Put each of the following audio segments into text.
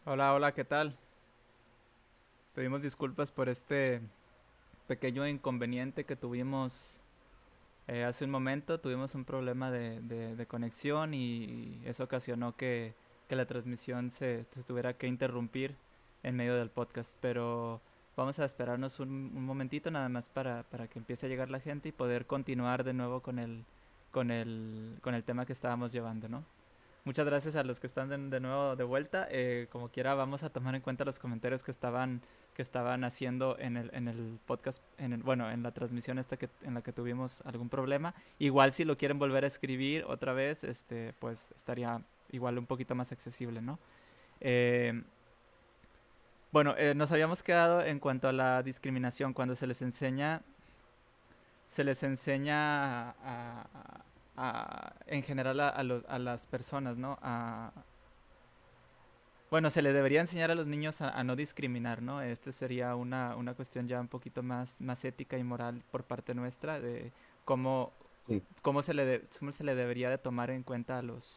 Hola, hola, ¿qué tal? Pedimos disculpas por este pequeño inconveniente que tuvimos hace un momento. Tuvimos un problema de conexión y eso ocasionó que la transmisión se tuviera que interrumpir en medio del podcast. Pero vamos a esperarnos un momentito nada más para que empiece a llegar la gente y poder continuar de nuevo con el tema que estábamos llevando, ¿no? Muchas gracias a los que están de nuevo de vuelta. Como quiera, vamos a tomar en cuenta los comentarios que estaban haciendo en el podcast, bueno, en la transmisión esta en la que tuvimos algún problema. Igual si lo quieren volver a escribir otra vez, pues estaría igual un poquito más accesible, ¿no? Eh, bueno, nos habíamos quedado en cuanto a la discriminación, cuando se les enseña en general a las personas, ¿no? Bueno, se le debería enseñar a los niños a no discriminar, ¿no? Este sería una cuestión ya un poquito más ética y moral por parte nuestra de cómo, Sí. cómo se le debería de tomar en cuenta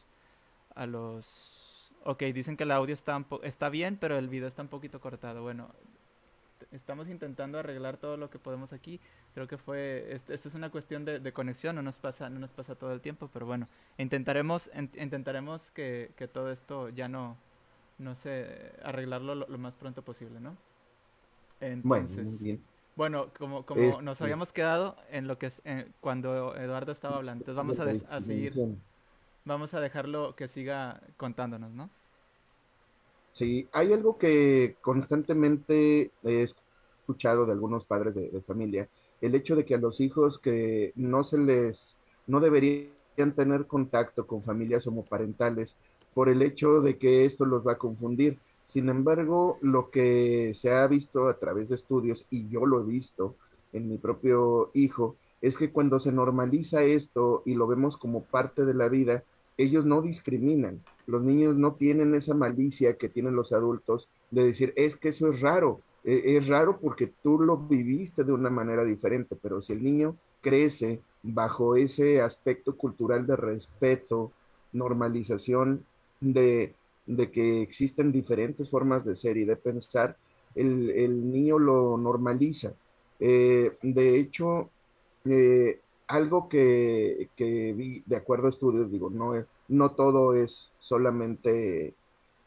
Ok, dicen que el audio está bien, pero el video está un poquito cortado. Bueno, estamos intentando arreglar todo lo que podemos aquí. Creo que esto es una cuestión de conexión, no nos pasa todo el tiempo, pero bueno, intentaremos que todo esto ya no sé, arreglarlo lo más pronto posible, ¿no? Bueno, muy Entonces, bien. bueno, como nos Este, habíamos quedado en lo que es cuando Eduardo estaba hablando, entonces de vamos la a seguir, discriminación. vamos a dejarlo que siga contándonos, ¿no? Sí, hay algo que constantemente he escuchado de algunos padres de familia, el hecho de que a los hijos que no deberían tener contacto con familias homoparentales por el hecho de que esto los va a confundir. Sin embargo, lo que se ha visto a través de estudios, y yo lo he visto en mi propio hijo, es que cuando se normaliza esto y lo vemos como parte de la vida, ellos no discriminan. Los niños no tienen esa malicia que tienen los adultos de decir, es que eso es raro. Es raro porque tú lo viviste de una manera diferente, pero si el niño crece bajo ese aspecto cultural de respeto, normalización de que existen diferentes formas de ser y de pensar, el niño lo normaliza. De hecho, algo que vi de acuerdo a estudios, digo, no todo es solamente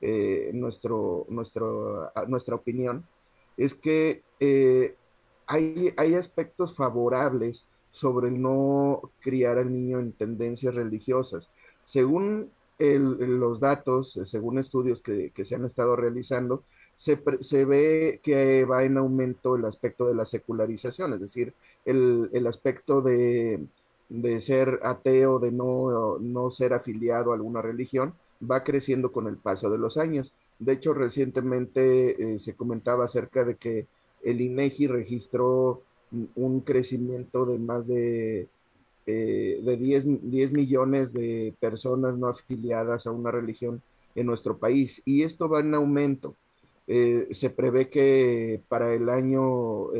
nuestra opinión, es que hay aspectos favorables sobre el no criar al niño en tendencias religiosas. Según los datos, según estudios que se han estado realizando, se ve que va en aumento el aspecto de la secularización, es decir, el aspecto de ser ateo, de no ser afiliado a alguna religión, va creciendo con el paso de los años. De hecho, recientemente se comentaba acerca de que el INEGI registró un crecimiento de más de 10 millones de personas no afiliadas a una religión en nuestro país. Y esto va en aumento. Se prevé que para el año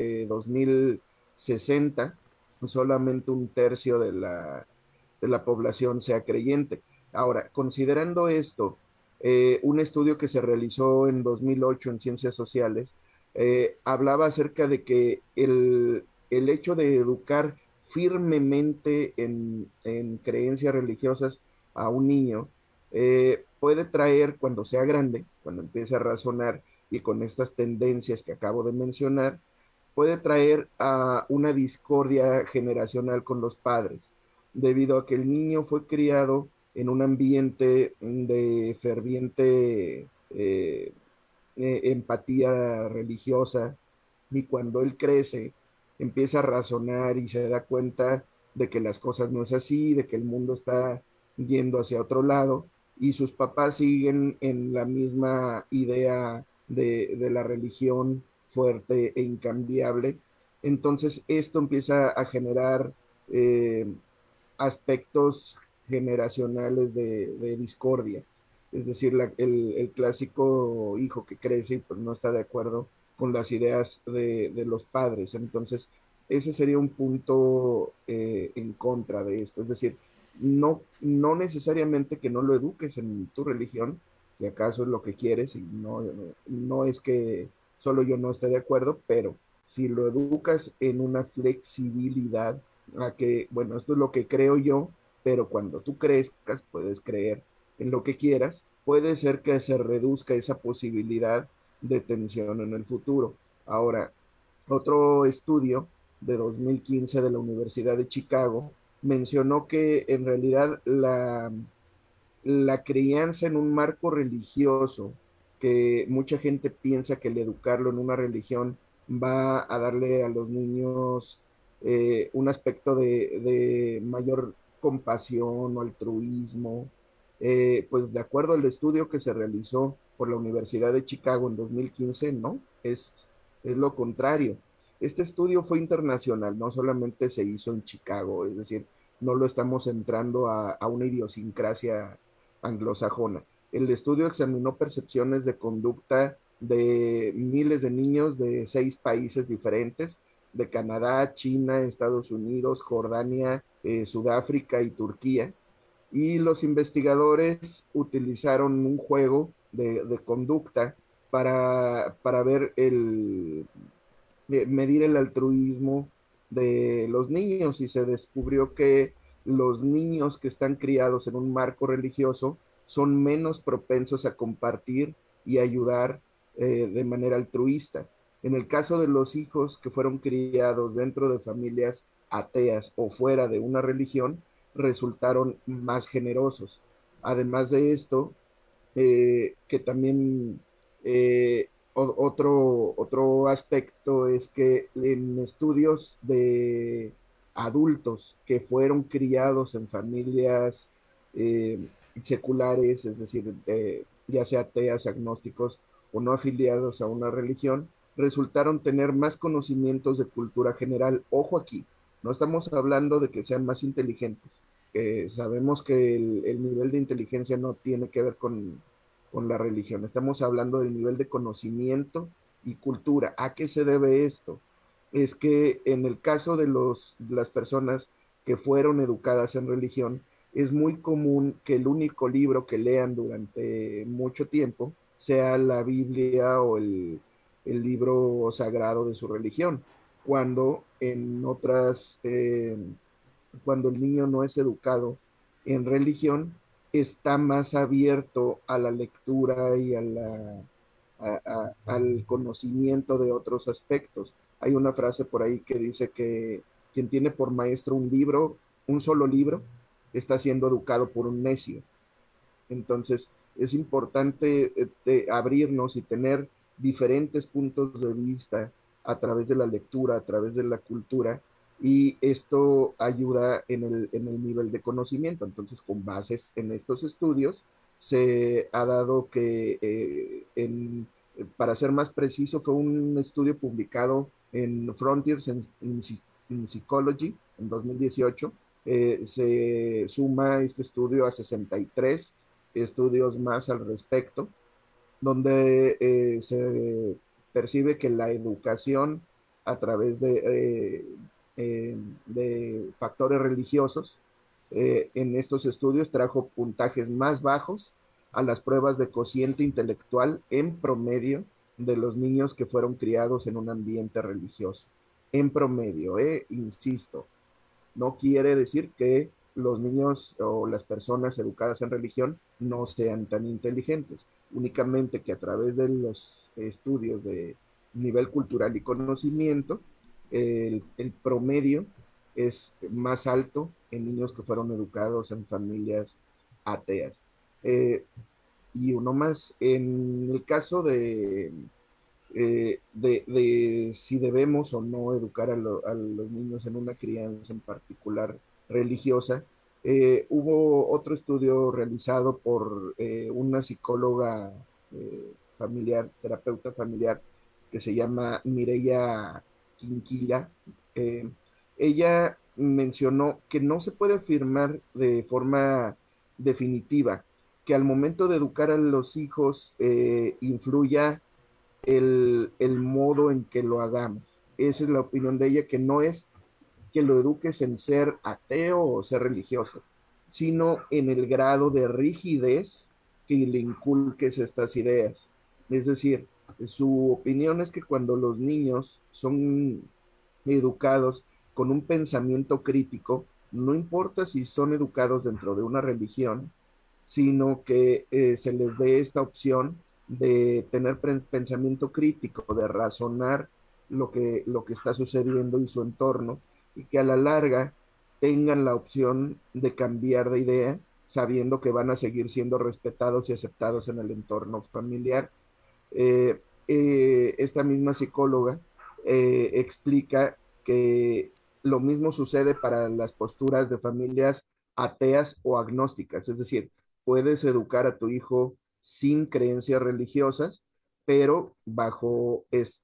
2060 solamente un tercio de la población sea creyente. Ahora, considerando esto, un estudio que se realizó en 2008 en Ciencias Sociales hablaba acerca de que el hecho de educar firmemente en creencias religiosas a un niño puede traer cuando sea grande, cuando empiece a razonar y con estas tendencias que acabo de mencionar, puede traer a una discordia generacional con los padres, debido a que el niño fue criado en un ambiente de ferviente empatía religiosa y cuando él crece empieza a razonar y se da cuenta de que las cosas no es así, de que el mundo está yendo hacia otro lado y sus papás siguen en la misma idea de la religión fuerte e incambiable. Entonces esto empieza a generar eh, aspectos generacionales de discordia. Es decir, el clásico hijo que crece y pues no está de acuerdo con las ideas de los padres. Entonces, ese sería un punto en contra de esto. Es decir, no necesariamente que no lo eduques en tu religión, si acaso es lo que quieres, y no es que solo yo no esté de acuerdo, pero si lo educas en una flexibilidad, a que, bueno, esto es lo que creo yo, pero cuando tú crezcas puedes creer en lo que quieras, puede ser que se reduzca esa posibilidad de tensión en el futuro. Ahora, otro estudio de 2015 de la Universidad de Chicago mencionó que en realidad la crianza en un marco religioso, que mucha gente piensa que el educarlo en una religión va a darle a los niños un aspecto de mayor compasión o altruismo, pues de acuerdo al estudio que se realizó por la Universidad de Chicago en 2015, no, es lo contrario. Este estudio fue internacional, no solamente se hizo en Chicago, es decir, no lo estamos entrando a una idiosincrasia anglosajona. El estudio examinó percepciones de conducta de miles de niños de 6 países diferentes, de Canadá, China, Estados Unidos, Jordania, Sudáfrica y Turquía. Y los investigadores utilizaron un juego de conducta para ver medir el altruismo de los niños, y se descubrió que los niños que están criados en un marco religioso son menos propensos a compartir y ayudar de manera altruista. En el caso de los hijos que fueron criados dentro de familias ateas o fuera de una religión, resultaron más generosos. Además de esto, que también otro aspecto es que en estudios de adultos que fueron criados en familias eh, seculares, es decir, ya sea ateas, agnósticos o no afiliados a una religión, resultaron tener más conocimientos de cultura general. Ojo aquí, no estamos hablando de que sean más inteligentes. Sabemos que el nivel de inteligencia no tiene que ver con la religión. Estamos hablando del nivel de conocimiento y cultura. ¿A qué se debe esto? Es que en el caso de las personas que fueron educadas en religión, es muy común que el único libro que lean durante mucho tiempo sea la Biblia o el libro sagrado de su religión, cuando en otras, cuando el niño no es educado en religión, está más abierto a la lectura y al conocimiento de otros aspectos. Hay una frase por ahí que dice que quien tiene por maestro un libro, un solo libro, está siendo educado por un necio. Entonces, es importante abrirnos y tener diferentes puntos de vista a través de la lectura, a través de la cultura, y esto ayuda en el nivel de conocimiento. Entonces, con bases en estos estudios, se ha dado que, para ser más preciso, fue un estudio publicado en Frontiers in Psychology en 2018. Se suma este estudio a 63 estudios más al respecto, donde se percibe que la educación a través de factores religiosos en estos estudios trajo puntajes más bajos a las pruebas de cociente intelectual en promedio de los niños que fueron criados en un ambiente religioso. En promedio, insisto, no quiere decir que los niños o las personas educadas en religión no sean tan inteligentes, únicamente que a través de los estudios de nivel cultural y conocimiento, el promedio es más alto en niños que fueron educados en familias ateas. Eh, y uno más, en el caso de si debemos o no educar a los niños en una crianza en particular religiosa. Hubo otro estudio realizado por una psicóloga familiar, terapeuta familiar, que se llama Mireia Quinquilla. Eh, Ella mencionó que no se puede afirmar de forma definitiva que al momento de educar a los hijos influya el modo en que lo hagamos. Esa es la opinión de ella, que no es que lo eduques en ser ateo o ser religioso, sino en el grado de rigidez que le inculques estas ideas. Es decir, su opinión es que cuando los niños son educados con un pensamiento crítico, no importa si son educados dentro de una religión, sino que se les dé esta opción de tener pensamiento crítico, de razonar lo que está sucediendo en su entorno y que a la larga tengan la opción de cambiar de idea, sabiendo que van a seguir siendo respetados y aceptados en el entorno familiar. Esta misma psicóloga explica que lo mismo sucede para las posturas de familias ateas o agnósticas, es decir, puedes educar a tu hijo sin creencias religiosas, pero bajo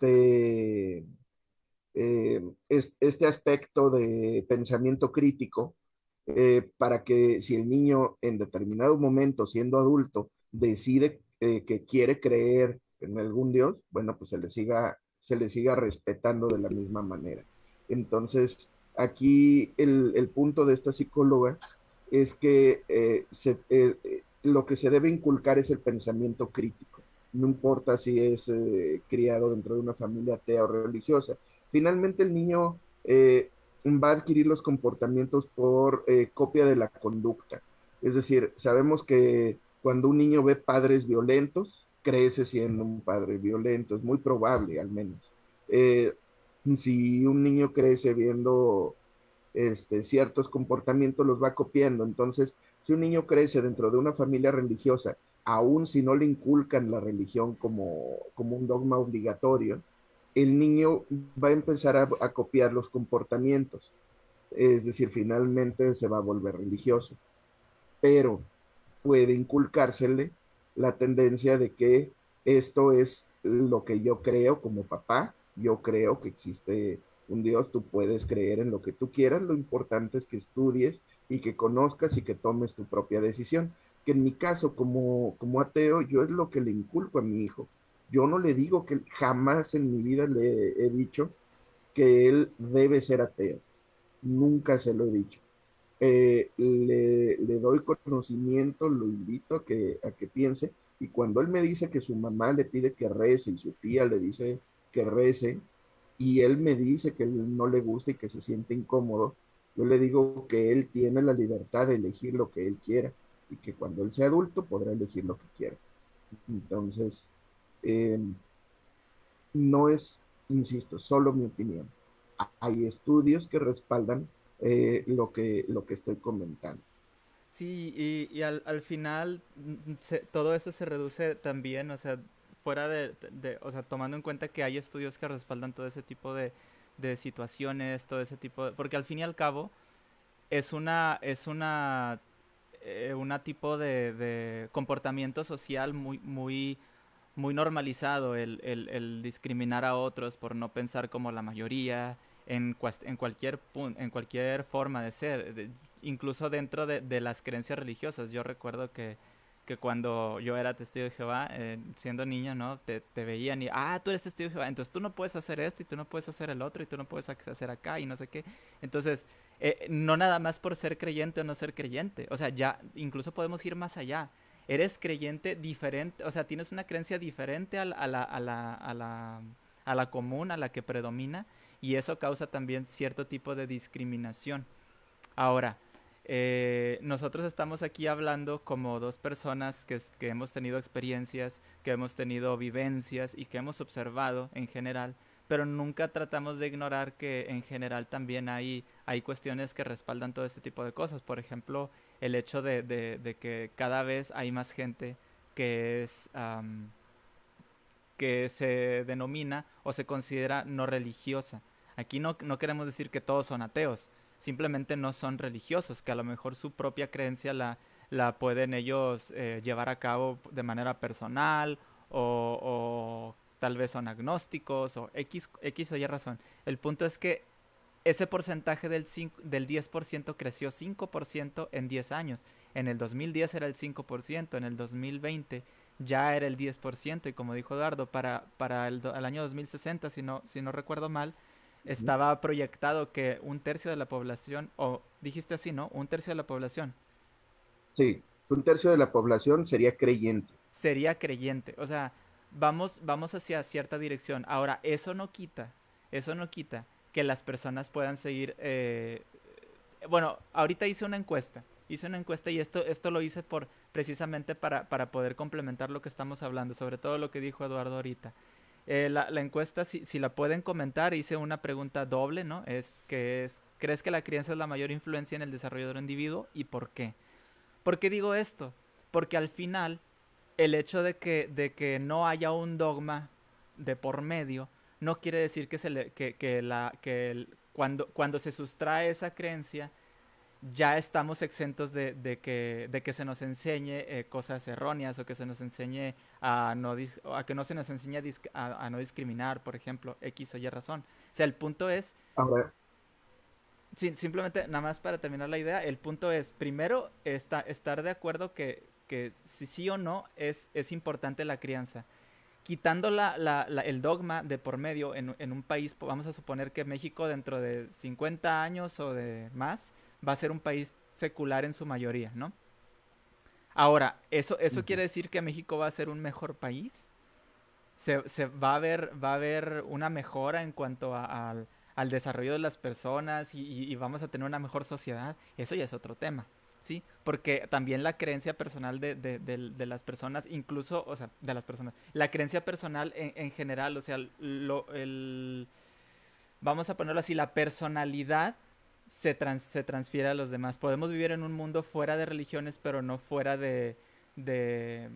este aspecto de pensamiento crítico, para que si el niño en determinado momento, siendo adulto, decide que quiere creer en algún Dios, bueno, pues se le siga respetando de la misma manera. Entonces, aquí el punto de esta psicóloga es que lo que se debe inculcar es el pensamiento crítico. No importa si es criado dentro de una familia atea o religiosa. Finalmente el niño va a adquirir los comportamientos por copia de la conducta. Es decir, sabemos que cuando un niño ve padres violentos, crece siendo un padre violento, es muy probable al menos. Eh, si un niño crece viendo ciertos comportamientos, los va copiando. Entonces, si un niño crece dentro de una familia religiosa, aun si no le inculcan la religión como un dogma obligatorio, el niño va a empezar a copiar los comportamientos. Es decir, finalmente se va a volver religioso. Pero puede inculcársele la tendencia de que esto es lo que yo creo como papá, yo creo que existe un Dios, tú puedes creer en lo que tú quieras, lo importante es que estudies y que conozcas y que tomes tu propia decisión. Que en mi caso, como ateo, yo es lo que le inculco a mi hijo. Yo no le digo que jamás en mi vida le he dicho que él debe ser ateo. Nunca se lo he dicho. Le doy conocimiento, lo invito a que piense, y cuando él me dice que su mamá le pide que rece y su tía le dice que rece, y él me dice que él no le gusta y que se siente incómodo, yo le digo que él tiene la libertad de elegir lo que él quiera y que cuando él sea adulto podrá elegir lo que quiera. Entonces, eh, no es, insisto, solo mi opinión. Hay estudios que respaldan lo que estoy comentando. Sí, y al final todo eso se reduce también, o sea, fuera o sea, tomando en cuenta que hay estudios que respaldan todo ese tipo de situaciones, todo ese tipo de, porque al fin y al cabo es una tipo de comportamiento social muy normalizado el discriminar a otros por no pensar como la mayoría en cualquier forma de ser, incluso dentro de las creencias religiosas. Yo recuerdo que cuando yo era testigo de Jehová, siendo niño, ¿no? Te veían y, tú eres testigo de Jehová, entonces tú no puedes hacer esto y tú no puedes hacer el otro y tú no puedes hacer acá y no sé qué. Entonces, no nada más por ser creyente o no ser creyente, o sea, ya incluso podemos ir más allá. Eres creyente diferente, o sea, tienes una creencia diferente a la común, a la que predomina, y eso causa también cierto tipo de discriminación. Ahora, nosotros estamos aquí hablando como dos personas que hemos tenido experiencias, que hemos tenido vivencias y que hemos observado en general, pero nunca tratamos de ignorar que en general también hay cuestiones que respaldan todo este tipo de cosas. Por ejemplo, el hecho de que cada vez hay más gente que que se denomina o se considera no religiosa. Aquí no queremos decir que todos son ateos, simplemente no son religiosos, que a lo mejor su propia creencia la pueden ellos llevar a cabo de manera personal o tal vez son agnósticos o X o Y razón. El punto es que ese porcentaje del 10% creció 5% en 10 años. En el 2010 era el 5%, en el 2020 ya era el 10%, y como dijo Eduardo, para el año 2060, si no recuerdo mal, estaba proyectado que un tercio de la población, o dijiste así, ¿no? Un tercio de la población Sí, Un tercio de la población sería creyente. sería creyente. O sea, vamos hacia cierta dirección. Ahora, eso no quita que las personas puedan seguir. Bueno, ahorita hice una encuesta y esto lo hice precisamente para poder complementar lo que estamos hablando, sobre todo lo que dijo Eduardo ahorita. La encuesta, si la pueden comentar, hice una pregunta doble, ¿no? ¿crees que la crianza es la mayor influencia en el desarrollo del individuo y por qué? ¿Por qué digo esto? Porque al final el hecho de que no haya un dogma de por medio no quiere decir cuando se sustrae esa creencia ya estamos exentos de que se nos enseñe cosas erróneas o que se nos enseñe a que no se nos enseñe a no discriminar, por ejemplo, X o Y razón. O sea, el punto es, Ahora, simplemente, nada más para terminar la idea, el punto es, primero, estar de acuerdo que si sí o no es importante la crianza. Quitando el dogma de por medio en un país, vamos a suponer que México dentro de 50 años o de más va a ser un país secular en su mayoría, ¿no? Ahora, ¿eso quiere decir que México va a ser un mejor país? Va a haber una mejora en cuanto al desarrollo de las personas y vamos a tener una mejor sociedad. Eso ya es otro tema, ¿sí? Porque también la creencia personal de las personas, incluso, o sea, de las personas, la creencia personal en general, o sea, vamos a ponerlo así, la personalidad se transfiere a los demás. Podemos vivir en un mundo fuera de religiones, pero no fuera de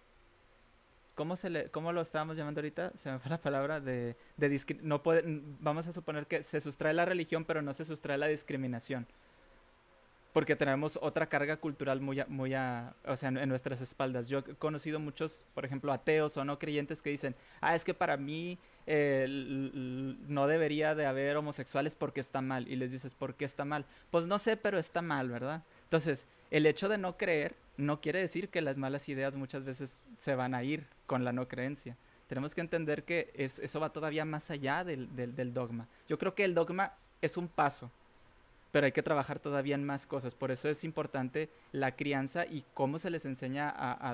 ¿cómo lo estábamos llamando ahorita? Se me fue la palabra no vamos a suponer que se sustrae la religión, pero no se sustrae la discriminación. Porque tenemos otra carga cultural o sea, en nuestras espaldas. Yo he conocido muchos, por ejemplo, ateos o no creyentes que dicen, es que para mí no debería de haber homosexuales porque está mal. Y les dices, ¿por qué está mal? Pues no sé, pero está mal, ¿verdad? Entonces, el hecho de no creer no quiere decir que las malas ideas muchas veces se van a ir con la no creencia. Tenemos que entender que eso va todavía más allá del dogma. Yo creo que el dogma es un paso, pero hay que trabajar todavía en más cosas. Por eso es importante la crianza y cómo se les enseña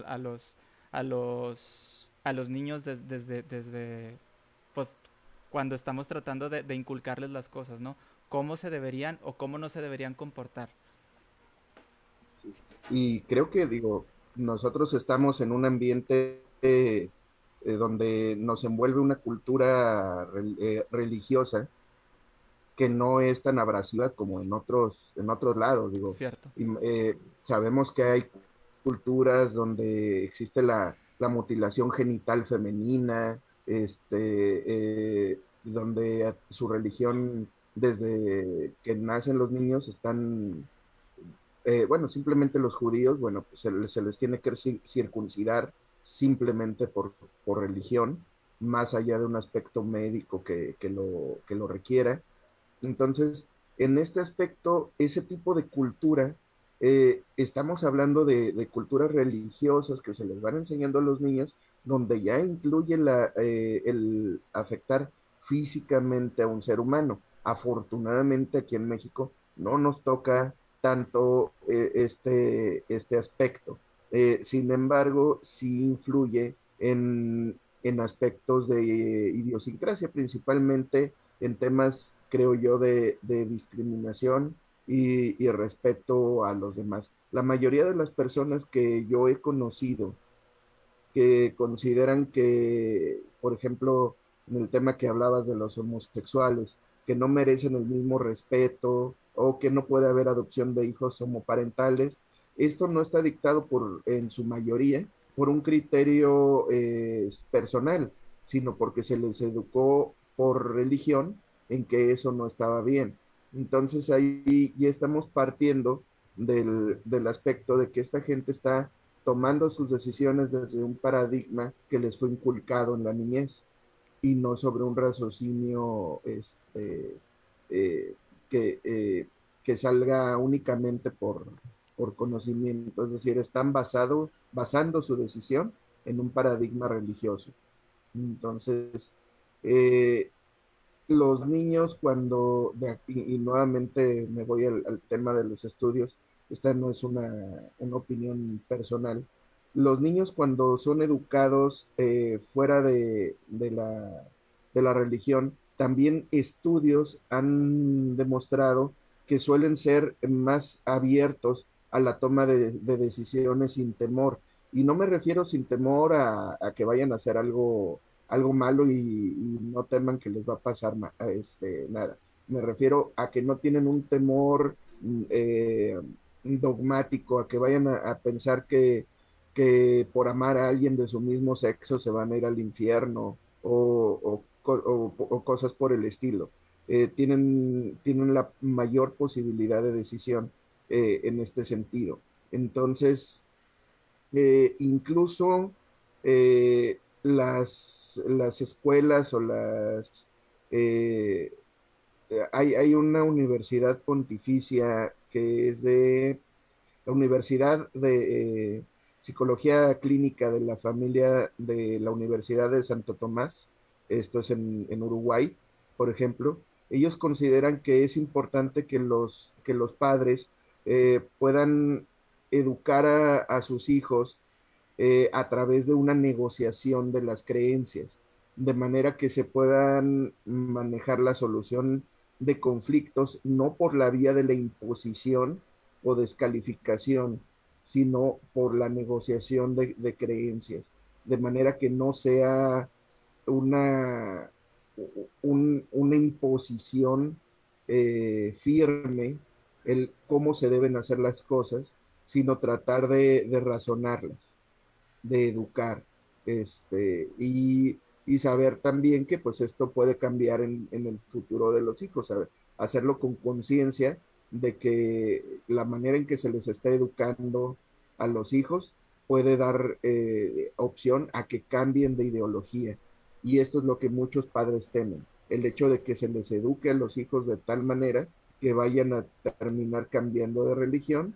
a los niños desde pues, cuando estamos tratando de inculcarles las cosas, ¿no? Cómo se deberían o cómo no se deberían comportar. y creo que, digo, nosotros estamos en un ambiente donde nos envuelve una cultura religiosa que no es tan abrasiva como en otros lados, digo. Cierto. Y, sabemos que hay culturas donde existe la mutilación genital femenina, donde su religión, desde que nacen los niños, están, bueno, simplemente los judíos, bueno, pues se les tiene que circuncidar simplemente por religión, más allá de un aspecto médico que lo requiera. Entonces, en este aspecto, ese tipo de cultura, estamos hablando de culturas religiosas que se les van enseñando a los niños, donde ya incluye el afectar físicamente a un ser humano. Afortunadamente aquí en México no nos toca tanto este aspecto. Sin embargo, sí influye en aspectos de idiosincrasia, principalmente en temas, creo yo, de discriminación y respeto a los demás. La mayoría de las personas que yo he conocido que consideran que, por ejemplo, en el tema que hablabas de los homosexuales, que no merecen el mismo respeto o que no puede haber adopción de hijos homoparentales, esto no está dictado en su mayoría por un criterio personal, sino porque se les educó por religión en que eso no estaba bien. Entonces ahí ya estamos partiendo del aspecto de que esta gente está tomando sus decisiones desde un paradigma que les fue inculcado en la niñez y no sobre un raciocinio eh, que, eh, que salga únicamente por conocimiento, es decir, están basando su decisión en un paradigma religioso. Entonces, eh, los niños cuando, y nuevamente me voy al tema de los estudios, esta no es una opinión personal, los niños cuando son educados fuera de la religión, también estudios han demostrado que suelen ser más abiertos a la toma de decisiones sin temor. Y no me refiero sin temor a que vayan a hacer algo malo y no teman que les va a pasar nada. Me refiero a que no tienen un temor dogmático, a que vayan a pensar que por amar a alguien de su mismo sexo se van a ir al infierno o cosas por el estilo. Tienen la mayor posibilidad de decisión en este sentido. Entonces, incluso las escuelas o eh, hay una universidad pontificia que es de la Universidad de Psicología Clínica de la Familia de la Universidad de Santo Tomás, esto es en Uruguay, por ejemplo. Ellos consideran que es importante que los padres puedan educar a sus hijos a través de una negociación de las creencias, de manera que se puedan manejar la solución de conflictos no por la vía de la imposición o descalificación, sino por la negociación de creencias, de manera que no sea una, una imposición firme el cómo se deben hacer las cosas, sino tratar de razonarlas, de educar, y saber también que pues esto puede cambiar en el futuro de los hijos, saber, hacerlo con conciencia de que la manera en que se les está educando a los hijos puede dar opción a que cambien de ideología. Y esto es lo que muchos padres temen, el hecho de que se les eduque a los hijos de tal manera que vayan a terminar cambiando de religión,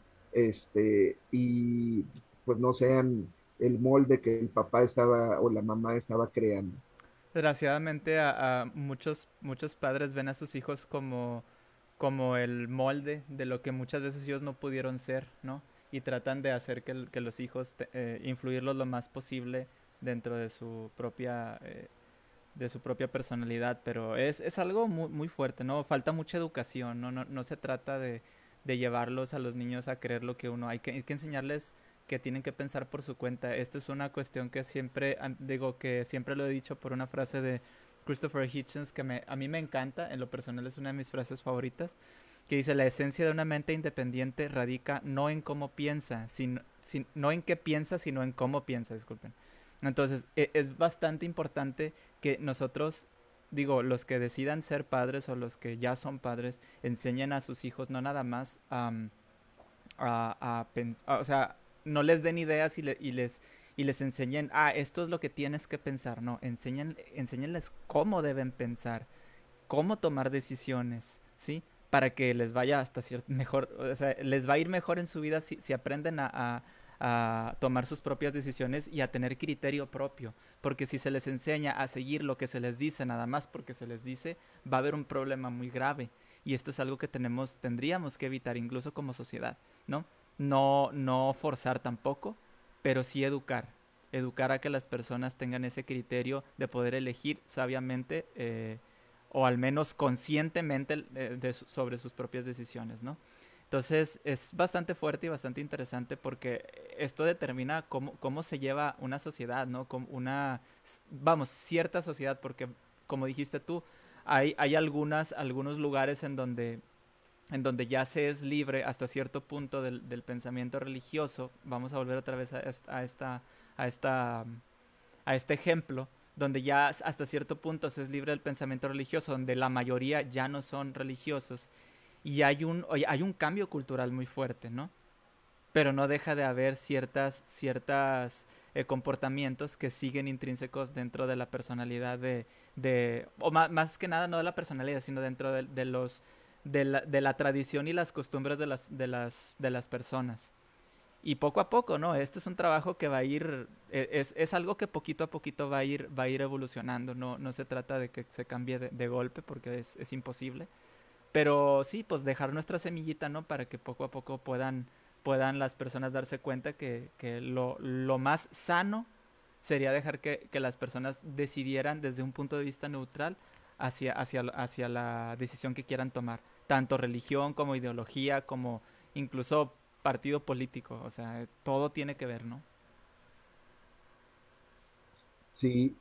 y pues no sean el molde que el papá estaba o la mamá estaba creando. Desgraciadamente a muchos padres ven a sus hijos como el molde de lo que muchas veces ellos no pudieron ser, ¿no? Y tratan de hacer que los hijos influirlos lo más posible dentro de su propia personalidad, pero es algo muy fuerte, ¿no? Falta mucha educación, ¿no? No se trata de llevarlos a los niños a creer lo que uno, hay que enseñarles que tienen que pensar por su cuenta. Esto es una cuestión que siempre, digo que siempre lo he dicho por una frase de Christopher Hitchens que a mí me encanta, en lo personal es una de mis frases favoritas, que dice, la esencia de una mente independiente radica no en cómo piensa, no en qué piensa, sino en cómo piensa, disculpen. Entonces, es bastante importante que nosotros, digo, los que decidan ser padres o los que ya son padres, enseñen a sus hijos no nada más o sea, no les den ideas y les enseñen, esto es lo que tienes que pensar, no, enséñenles cómo deben pensar, cómo tomar decisiones, ¿sí? Para que les vaya hasta cierto mejor, o sea, les va a ir mejor en su vida si aprenden a tomar sus propias decisiones y a tener criterio propio. Porque si se les enseña a seguir lo que se les dice nada más porque se les dice, va a haber un problema muy grave. Y esto es algo que tendríamos que evitar incluso como sociedad, ¿no? No forzar tampoco, pero sí educar. Educar a que las personas tengan ese criterio de poder elegir sabiamente o al menos conscientemente sobre sus propias decisiones, ¿no? Entonces es bastante fuerte y bastante interesante porque esto determina cómo se lleva una sociedad, ¿no? Como vamos, cierta sociedad, porque como dijiste tú, hay algunos lugares en donde ya se es libre hasta cierto punto del pensamiento religioso. Vamos a volver otra vez a esta a este ejemplo, donde ya hasta cierto punto se es libre del pensamiento religioso, donde la mayoría ya no son religiosos, y hay un cambio cultural muy fuerte, ¿no? Pero no deja de haber ciertas comportamientos que siguen intrínsecos dentro de la personalidad o más que nada no de la personalidad, sino dentro de la tradición y las costumbres de las personas. Y poco a poco, ¿no? Este es un trabajo que va a ir, es algo que poquito a poquito va a ir evolucionando, no se trata de que se cambie de golpe porque es imposible. Pero sí, pues dejar nuestra semillita, ¿no? Para que poco a poco puedan las personas darse cuenta que lo más sano sería dejar que las personas decidieran desde un punto de vista neutral hacia la decisión que quieran tomar, tanto religión como ideología, como incluso partido político, o sea, todo tiene que ver, ¿no? Sí,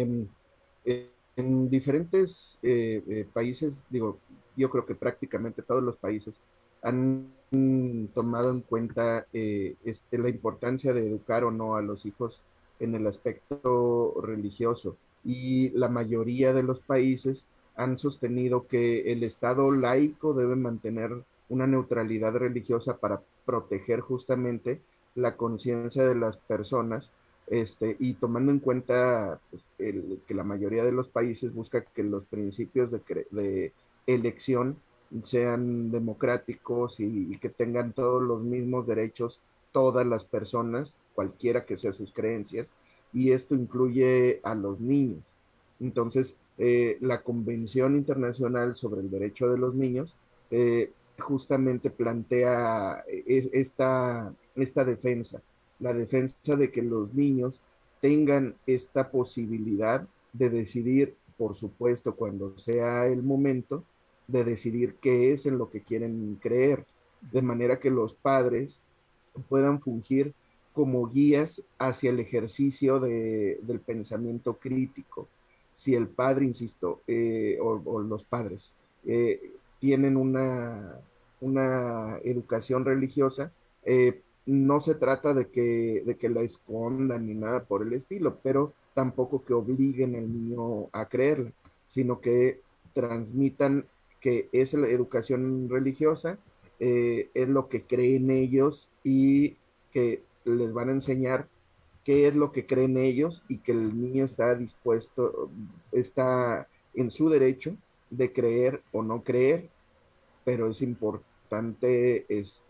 en diferentes países, digo, yo creo que prácticamente todos los países han tomado en cuenta la importancia de educar o no a los hijos en el aspecto religioso. Y la mayoría de los países han sostenido que el Estado laico debe mantener una neutralidad religiosa para proteger justamente la conciencia de las personas, y tomando en cuenta pues, que la mayoría de los países busca que los principios de elección sean democráticos y que tengan todos los mismos derechos todas las personas, cualquiera que sean sus creencias, y esto incluye a los niños. Entonces, la Convención Internacional sobre el Derecho de los Niños justamente plantea esta defensa, la defensa de que los niños tengan esta posibilidad de decidir, por supuesto, cuando sea el momento, de decidir qué es en lo que quieren creer, de manera que los padres puedan fungir como guías hacia el ejercicio del pensamiento crítico. Si el padre, insisto, o los padres tienen una educación religiosa, no se trata de que la escondan ni nada por el estilo, pero tampoco que obliguen al niño a creerla, sino que transmitan que es la educación religiosa, es lo que creen ellos y que les van a enseñar qué es lo que creen ellos y que el niño está dispuesto, está en su derecho de creer o no creer, pero es importante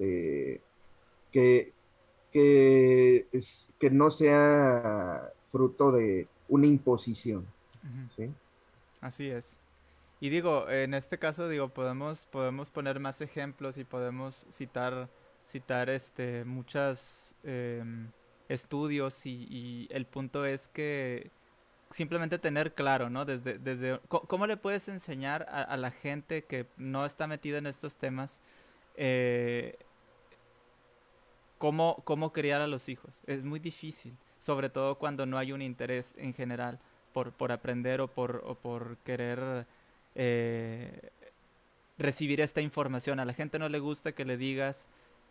que, que no sea fruto de una imposición, Ujú. ¿sí? Así es. Y digo, en este caso, digo, podemos poner más ejemplos y podemos citar muchos estudios y el punto es que simplemente tener claro, ¿no? ¿Cómo le puedes enseñar a la gente que no está metida en estos temas eh, cómo criar a los hijos? Es muy difícil, sobre todo cuando no hay un interés en general por aprender o por querer eh, recibir esta información. A la gente no le gusta que le digas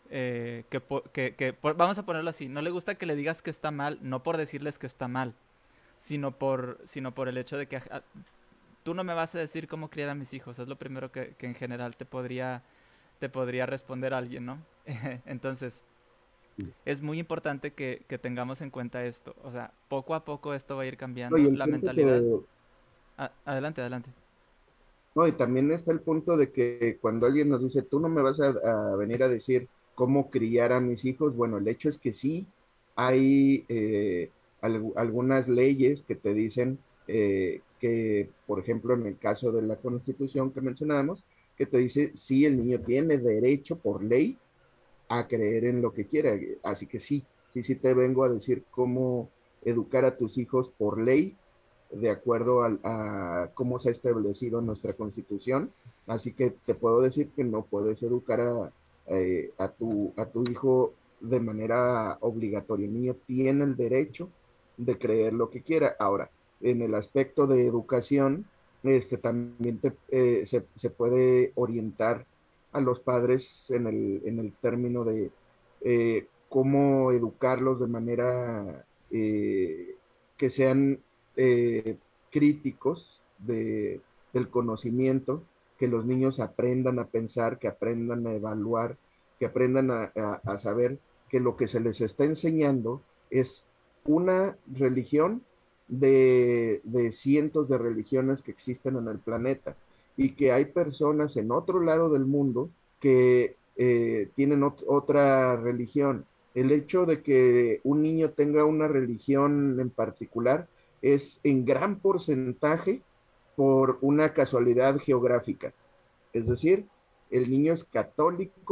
vamos a ponerlo así, no le gusta que le digas que está mal, no por decirles que está mal, sino por el hecho de que tú no me vas a decir cómo criar a mis hijos. Es lo primero que en general te podría responder alguien, ¿no? Entonces, es muy importante que tengamos en cuenta esto. O sea, poco a poco esto va a ir No, y cambiando el la punto mentalidad. que, Adelante, adelante. no, y también está el punto de que cuando alguien nos dice, tú no me vas a venir a decir cómo criar a mis hijos, bueno, el hecho es que sí, hay algunas leyes que te dicen que, por ejemplo, en el caso de la Constitución que mencionábamos, que te dice, sí, el niño tiene derecho por ley a creer en lo que quiera. Así que sí, sí, sí te vengo a decir cómo educar a tus hijos por ley, de acuerdo a cómo se ha establecido en nuestra Constitución. Así que te puedo decir que no puedes educar a tu hijo de manera obligatoria. El niño tiene el derecho de creer lo que quiera. Ahora, en el aspecto de educación, también se puede orientar a los padres en el término de cómo educarlos de manera que sean críticos del conocimiento, que los niños aprendan a pensar, que aprendan a evaluar, que aprendan a saber que lo que se les está enseñando es una religión de cientos de religiones que existen en el planeta y que hay personas en otro lado del mundo que tienen otra religión. El hecho de que un niño tenga una religión en particular es en gran porcentaje por una casualidad geográfica. Es decir, el niño es católico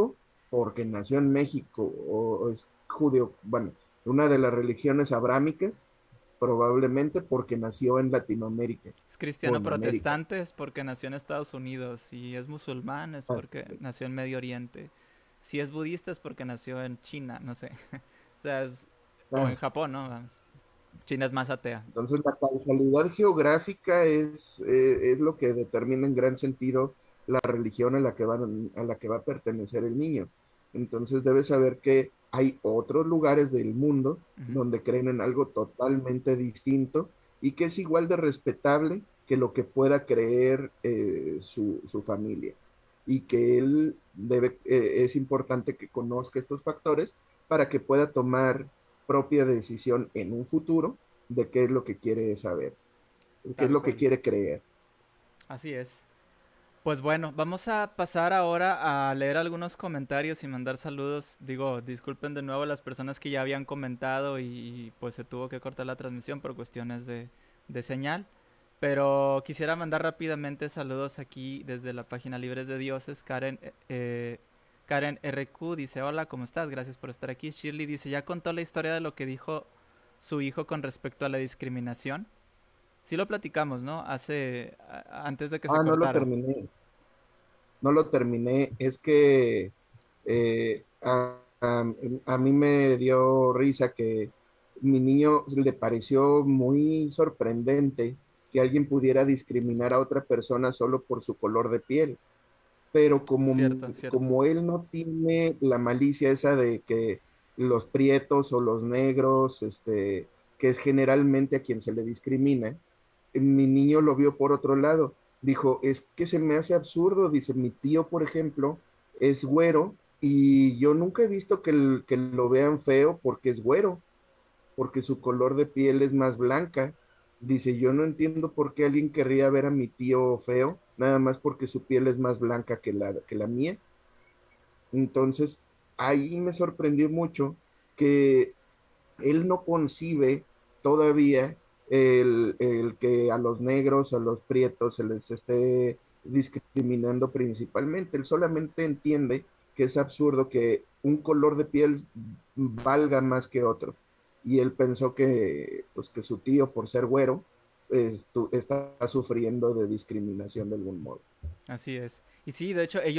porque nació en México o es judío, bueno, una de las religiones abrámicas, probablemente porque nació en Latinoamérica Es o cristiano en América. protestante es porque nació en Estados Unidos. Si es musulmán es porque nació en Medio Oriente. Si es budista es porque nació en China, no sé. O sea, o en Japón, ¿no? Vamos. China es más atea. Entonces, la causalidad geográfica es lo que determina en gran sentido la religión a la que va a pertenecer el niño. Entonces, debes saber que hay otros lugares del mundo Ujú. donde creen en algo totalmente distinto y que es igual de respetable que lo que pueda creer su familia. Y que es importante que conozca estos factores para que pueda tomar propia decisión en un futuro de qué es lo que quiere saber, qué es Tal lo que cual. quiere creer. Así es. Pues bueno, vamos a pasar ahora a leer algunos comentarios y mandar saludos. Digo, disculpen de nuevo a las personas que ya habían comentado y pues se tuvo que cortar la transmisión por cuestiones de señal. Pero quisiera mandar rápidamente saludos aquí desde la página Libres de Dioses. Karen RQ dice, hola, ¿cómo estás? Gracias por estar aquí. Shirley dice, ya contó la historia de lo que dijo su hijo con respecto a la discriminación. Sí lo platicamos, ¿no? Antes de que se No lo cortara. terminé, no lo terminé, es que eh, a, a- a mí me dio risa que mi niño le pareció muy sorprendente que alguien pudiera discriminar a otra persona solo por su color de piel, pero Cierto, cierto. como él no tiene la malicia esa de que los prietos o los negros, que es generalmente a quien se le discrimina, mi niño lo vio por otro lado. Dijo, es que se me hace absurdo, dice, mi tío, por ejemplo, es güero y yo nunca he visto que lo vean feo porque es güero, porque su color de piel es más blanca. Dice, yo no entiendo por qué alguien querría ver a mi tío feo, nada más porque su piel es más blanca que la mía. Entonces, ahí me sorprendió mucho que él no concibe todavía el que a los negros, a los prietos se les esté discriminando principalmente. Él solamente entiende que es absurdo que un color de piel valga más que otro. Y él pensó que, pues, que su tío, por ser güero, está sufriendo de discriminación de algún modo. Así es. Y sí, de hecho,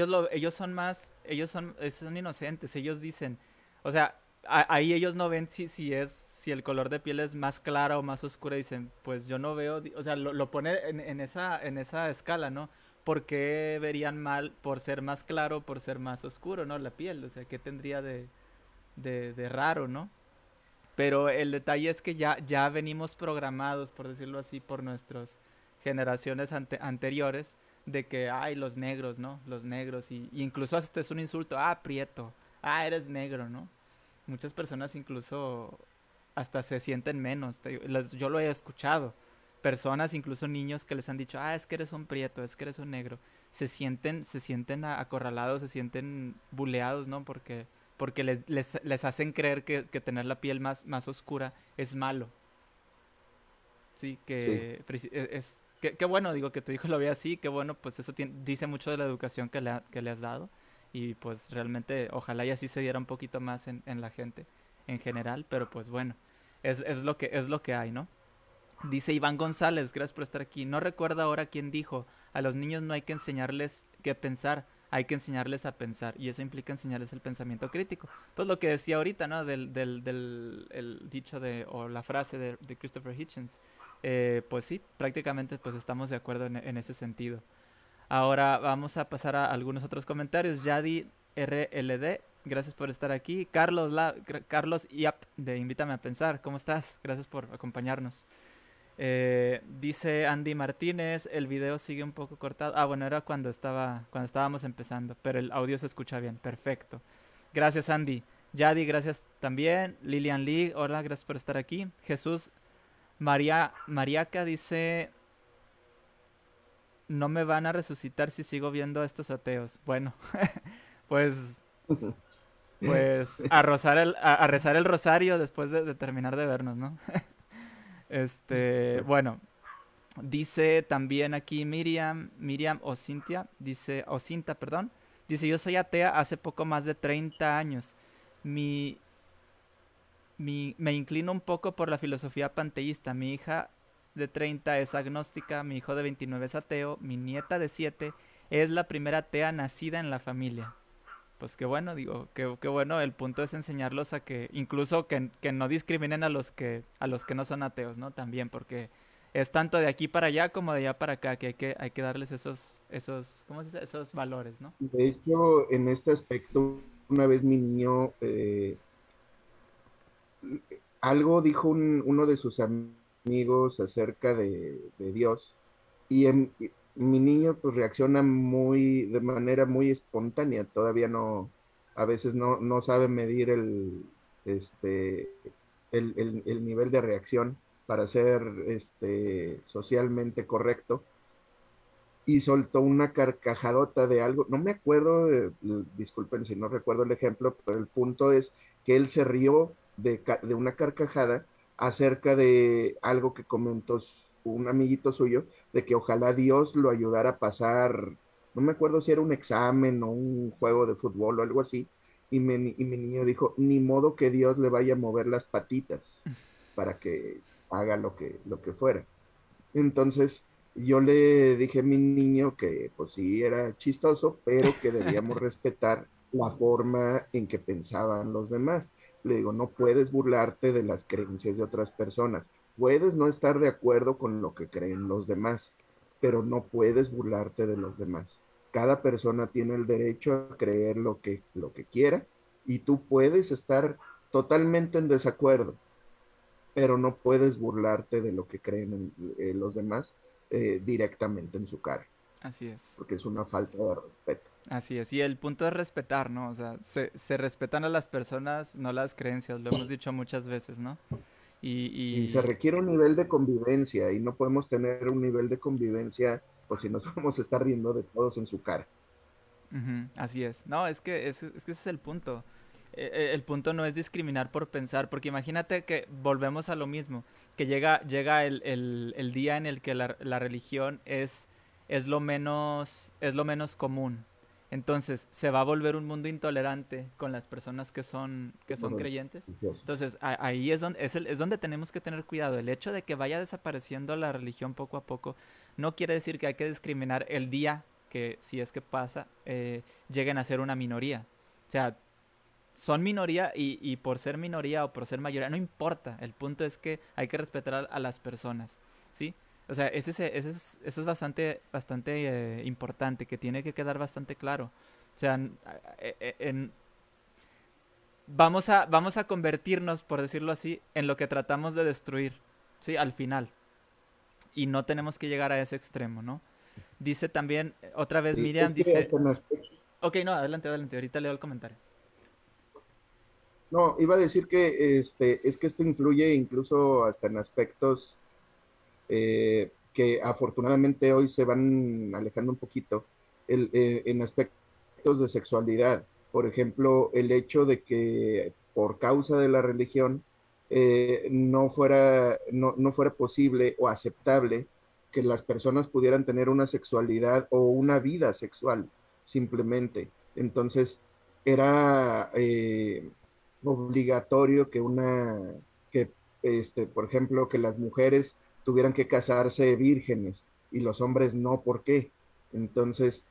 son inocentes. Ellos dicen, o sea, ahí ellos no ven si el color de piel es más clara o más oscura. Dicen, pues yo no veo, o sea, lo pone en esa escala, ¿no? ¿Por qué verían mal por ser más claro, por ser más oscuro, ¿no? La piel, o sea, ¿qué tendría de raro, ¿no? Pero el detalle es que ya venimos programados, por decirlo así, por nuestras generaciones anteriores, de que, ay, los negros, ¿no? Los negros, y incluso hasta es un insulto, prieto, eres negro, ¿no? Muchas personas incluso hasta se sienten menos, yo lo he escuchado. Personas, incluso niños que les han dicho, es que eres un prieto, es que eres un negro. Se sienten acorralados, se sienten buleados, ¿no? Porque les hacen creer que tener la piel más oscura es malo. Sí, Sí. qué bueno, digo, que tu hijo lo vea así, qué bueno, pues eso dice mucho de la educación que le has dado. Y pues realmente, ojalá y así se diera un poquito más en la gente en general, pero pues bueno, es lo que hay, ¿no? Dice Iván González, gracias por estar aquí. No recuerdo ahora quién dijo, a los niños no hay que enseñarles qué pensar, hay que enseñarles a pensar. Y eso implica enseñarles el pensamiento crítico. Pues lo que decía ahorita, ¿no? Del el dicho o la frase de Christopher Hitchens. Pues sí, prácticamente pues estamos de acuerdo en ese sentido. Ahora vamos a pasar a algunos otros comentarios. Yadi RLD, gracias por estar aquí. Carlos Iap de Invítame a Pensar, ¿cómo estás? Gracias por acompañarnos. Dice Andy Martínez, el video sigue un poco cortado. Bueno, era cuando estábamos empezando, pero el audio se escucha bien, perfecto. Gracias, Andy. Yadi, gracias también. Lilian Lee, hola, gracias por estar aquí. Jesús Mariaca dice, no me van a resucitar si sigo viendo a estos ateos. Bueno, pues, pues a rezar el rosario después de terminar de vernos, ¿no? Bueno, dice también aquí Miriam o Cintia, o Cinta, perdón. Dice, yo soy atea hace poco más de 30 años. Mi, me inclino un poco por la filosofía panteísta. Mi hija de 30 es agnóstica, mi hijo de 29 es ateo, mi nieta de 7 es la primera atea nacida en la familia. Pues qué bueno, digo, qué bueno, el punto es enseñarlos a que, incluso que no discriminen a los que no son ateos, ¿no? También, porque es tanto de aquí para allá como de allá para acá, que hay que darles ¿cómo se dice? Esos valores, ¿no? De hecho, en este aspecto, una vez mi niño, algo dijo uno de sus amigos acerca de Dios, y mi niño pues reacciona de manera muy espontánea, todavía no, a veces no sabe medir este, el nivel de reacción para ser socialmente correcto, y soltó una carcajadota de algo, no me acuerdo, disculpen si no recuerdo el ejemplo, pero el punto es que él se rió de una carcajada acerca de algo que comentó un amiguito suyo, de que ojalá Dios lo ayudara a pasar, no me acuerdo si era un examen o un juego de fútbol o algo así, y mi niño dijo, ni modo que Dios le vaya a mover las patitas para que haga lo que fuera. Entonces yo le dije a mi niño que pues sí era chistoso, pero que debíamos respetar la forma en que pensaban los demás. Le digo, no puedes burlarte de las creencias de otras personas. Puedes no estar de acuerdo con lo que creen los demás, pero no puedes burlarte de los demás. Cada persona tiene el derecho a creer lo que quiera, y tú puedes estar totalmente en desacuerdo, pero no puedes burlarte de lo que creen los demás directamente en su cara, Así es. porque es una falta de respeto. Así es, y el punto es respetar, ¿no? O sea, se respetan a las personas, no las creencias, lo hemos dicho muchas veces, ¿no? Y se Y requiere un nivel de convivencia, y no podemos tener un nivel de convivencia o si nos vamos a estar riendo de todos en su cara. ujú, así es. No, es que ese es el punto. El punto no es discriminar por pensar, porque imagínate que volvemos a lo mismo, que llega el día en el que la religión es lo menos común. Entonces, se va a volver un mundo intolerante con las personas que son Bueno, creyentes. Dios. Entonces, ahí es donde, es donde tenemos que tener cuidado. El hecho de que vaya desapareciendo la religión poco a poco no quiere decir que hay que discriminar el día que, si es que pasa, lleguen a ser una minoría. O sea, son minoría y por ser minoría o por ser mayoría, no importa. El punto es que hay que respetar a las personas, ¿sí? O sea, eso es bastante importante, que tiene que quedar bastante claro. O sea, vamos a convertirnos, por decirlo así, en lo que tratamos de destruir, ¿sí? Al final. Y no tenemos que llegar a ese extremo, ¿no? Dice también, otra vez Sí, es Miriam, que dice... hasta en aspectos, Ok, no, adelante, adelante, ahorita leo el comentario. no, iba a decir que es que esto influye incluso hasta en aspectos que afortunadamente hoy se van alejando un poquito, en aspectos de sexualidad. Por ejemplo, el hecho de que por causa de la religión no fuera posible o aceptable que las personas pudieran tener una sexualidad o una vida sexual, simplemente. Entonces, era obligatorio que por ejemplo, que las mujeres tuvieran que casarse vírgenes y los hombres no, ¿por qué? Entonces,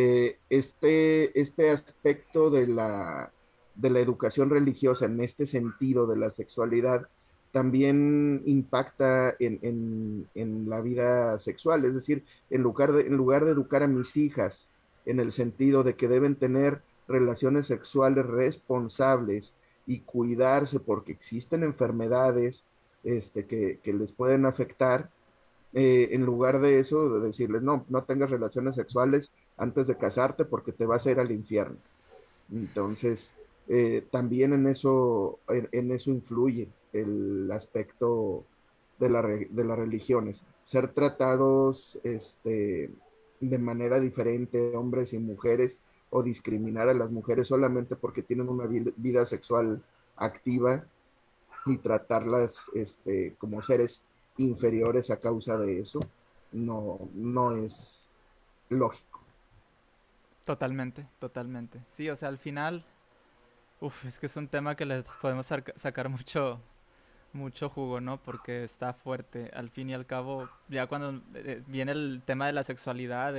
este aspecto de la educación religiosa en este sentido de la sexualidad también impacta en la vida sexual, es decir, en lugar de educar a mis hijas en el sentido de que deben tener relaciones sexuales responsables y cuidarse porque existen enfermedades que les pueden afectar, en lugar de eso, de decirles, no, no tengas relaciones sexuales antes de casarte porque te vas a ir al infierno. Entonces, también en eso influye el aspecto de las religiones. Ser tratados de manera diferente, hombres y mujeres, o discriminar a las mujeres solamente porque tienen una vida sexual activa, y tratarlas como seres inferiores a causa de eso, no es lógico. Totalmente, totalmente. Sí, o sea, al final, es que es un tema que les podemos sacar mucho jugo, ¿no? Porque está fuerte. Al fin y al cabo, ya cuando viene el tema de la sexualidad,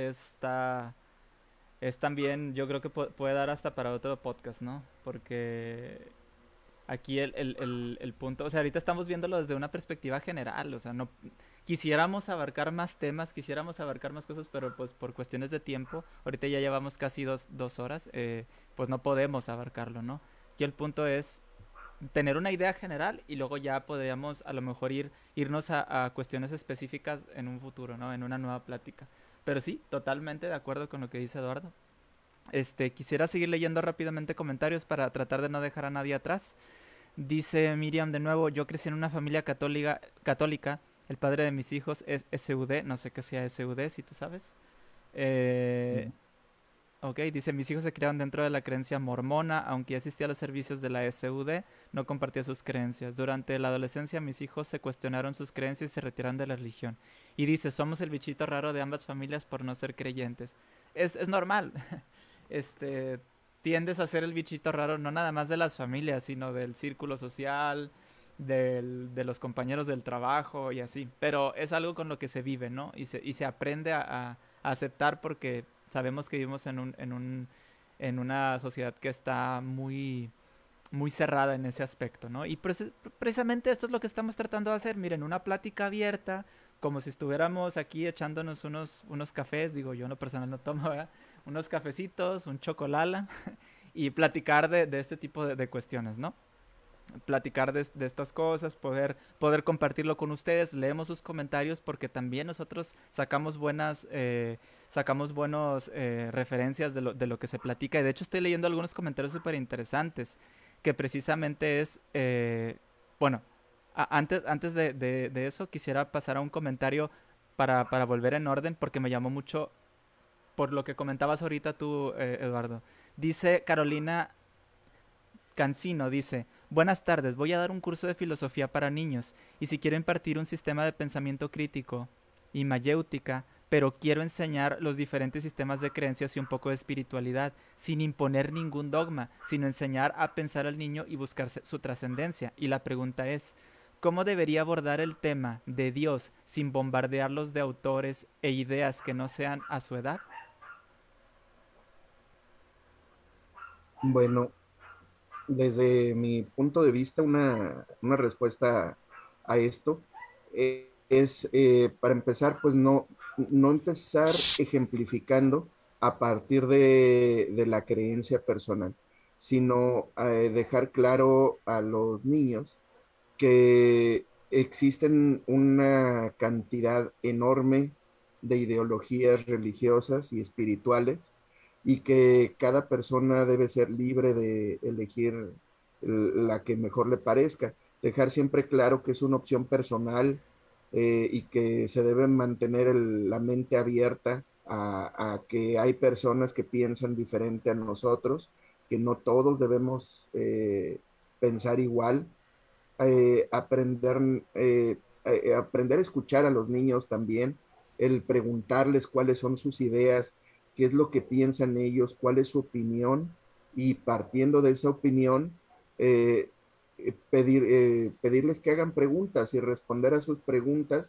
es también, yo creo que puede dar hasta para otro podcast, ¿no? Porque aquí el punto, o sea, ahorita estamos viéndolo desde una perspectiva general, o sea, no quisiéramos abarcar más temas, quisiéramos abarcar más cosas, pero pues por cuestiones de tiempo, ahorita ya llevamos casi dos horas, pues no podemos abarcarlo, ¿no? Y el punto es tener una idea general y luego ya podríamos a lo mejor irnos a cuestiones específicas en un futuro, ¿no? En una nueva plática. Pero sí, totalmente de acuerdo con lo que dice Eduardo. Quisiera seguir leyendo rápidamente comentarios para tratar de no dejar a nadie atrás. Dice Miriam de nuevo, yo crecí en una familia católica, el padre de mis hijos es SUD, no sé qué sea SUD, si tú sabes. Eh, ok, dice, mis hijos se criaron dentro de la creencia mormona, aunque asistía a los servicios de la SUD, no compartía sus creencias. Durante la adolescencia mis hijos se cuestionaron sus creencias y se retiraron de la religión. Y dice, somos el bichito raro de ambas familias por no ser creyentes. Es normal. este, Tiendes a ser el bichito raro no nada más de las familias, sino del círculo social, de los compañeros del trabajo y así. Pero es algo con lo que se vive, ¿no? Y se aprende a aceptar porque sabemos que vivimos en una sociedad que está muy cerrada en ese aspecto, ¿no? Y precisamente esto es lo que estamos tratando de hacer. Miren, una plática abierta, como si estuviéramos aquí echándonos unos cafés, digo, yo en lo personal no tomo, ¿verdad? Unos cafecitos, un chocolala, y platicar de este tipo de cuestiones, ¿no? Platicar de estas cosas, poder compartirlo con ustedes, leemos sus comentarios porque también nosotros sacamos buenos referencias de lo que se platica y de hecho estoy leyendo algunos comentarios súper interesantes que precisamente bueno, antes de eso quisiera pasar a un comentario para volver en orden porque me llamó mucho por lo que comentabas ahorita tú, Eduardo. Dice Carolina Cancino dice, buenas tardes, voy a dar un curso de filosofía para niños y si quiero impartir un sistema de pensamiento crítico y mayéutica, pero quiero enseñar los diferentes sistemas de creencias y un poco de espiritualidad, sin imponer ningún dogma, sino enseñar a pensar al niño y buscar su trascendencia. Y la pregunta es, ¿cómo debería abordar el tema de Dios sin bombardearlos de autores e ideas que no sean a su edad? Bueno, desde mi punto de vista, una respuesta a esto es, para empezar, pues no empezar ejemplificando a partir de la creencia personal, sino dejar claro a los niños que existen una cantidad enorme de ideologías religiosas y espirituales y que cada persona debe ser libre de elegir la que mejor le parezca. Dejar siempre claro que es una opción personal y que se debe mantener la mente abierta a que hay personas que piensan diferente a nosotros, que no todos debemos pensar igual, aprender a escuchar a los niños también, el preguntarles cuáles son sus ideas, qué es lo que piensan ellos, cuál es su opinión, y partiendo de esa opinión, pedirles que hagan preguntas y responder a sus preguntas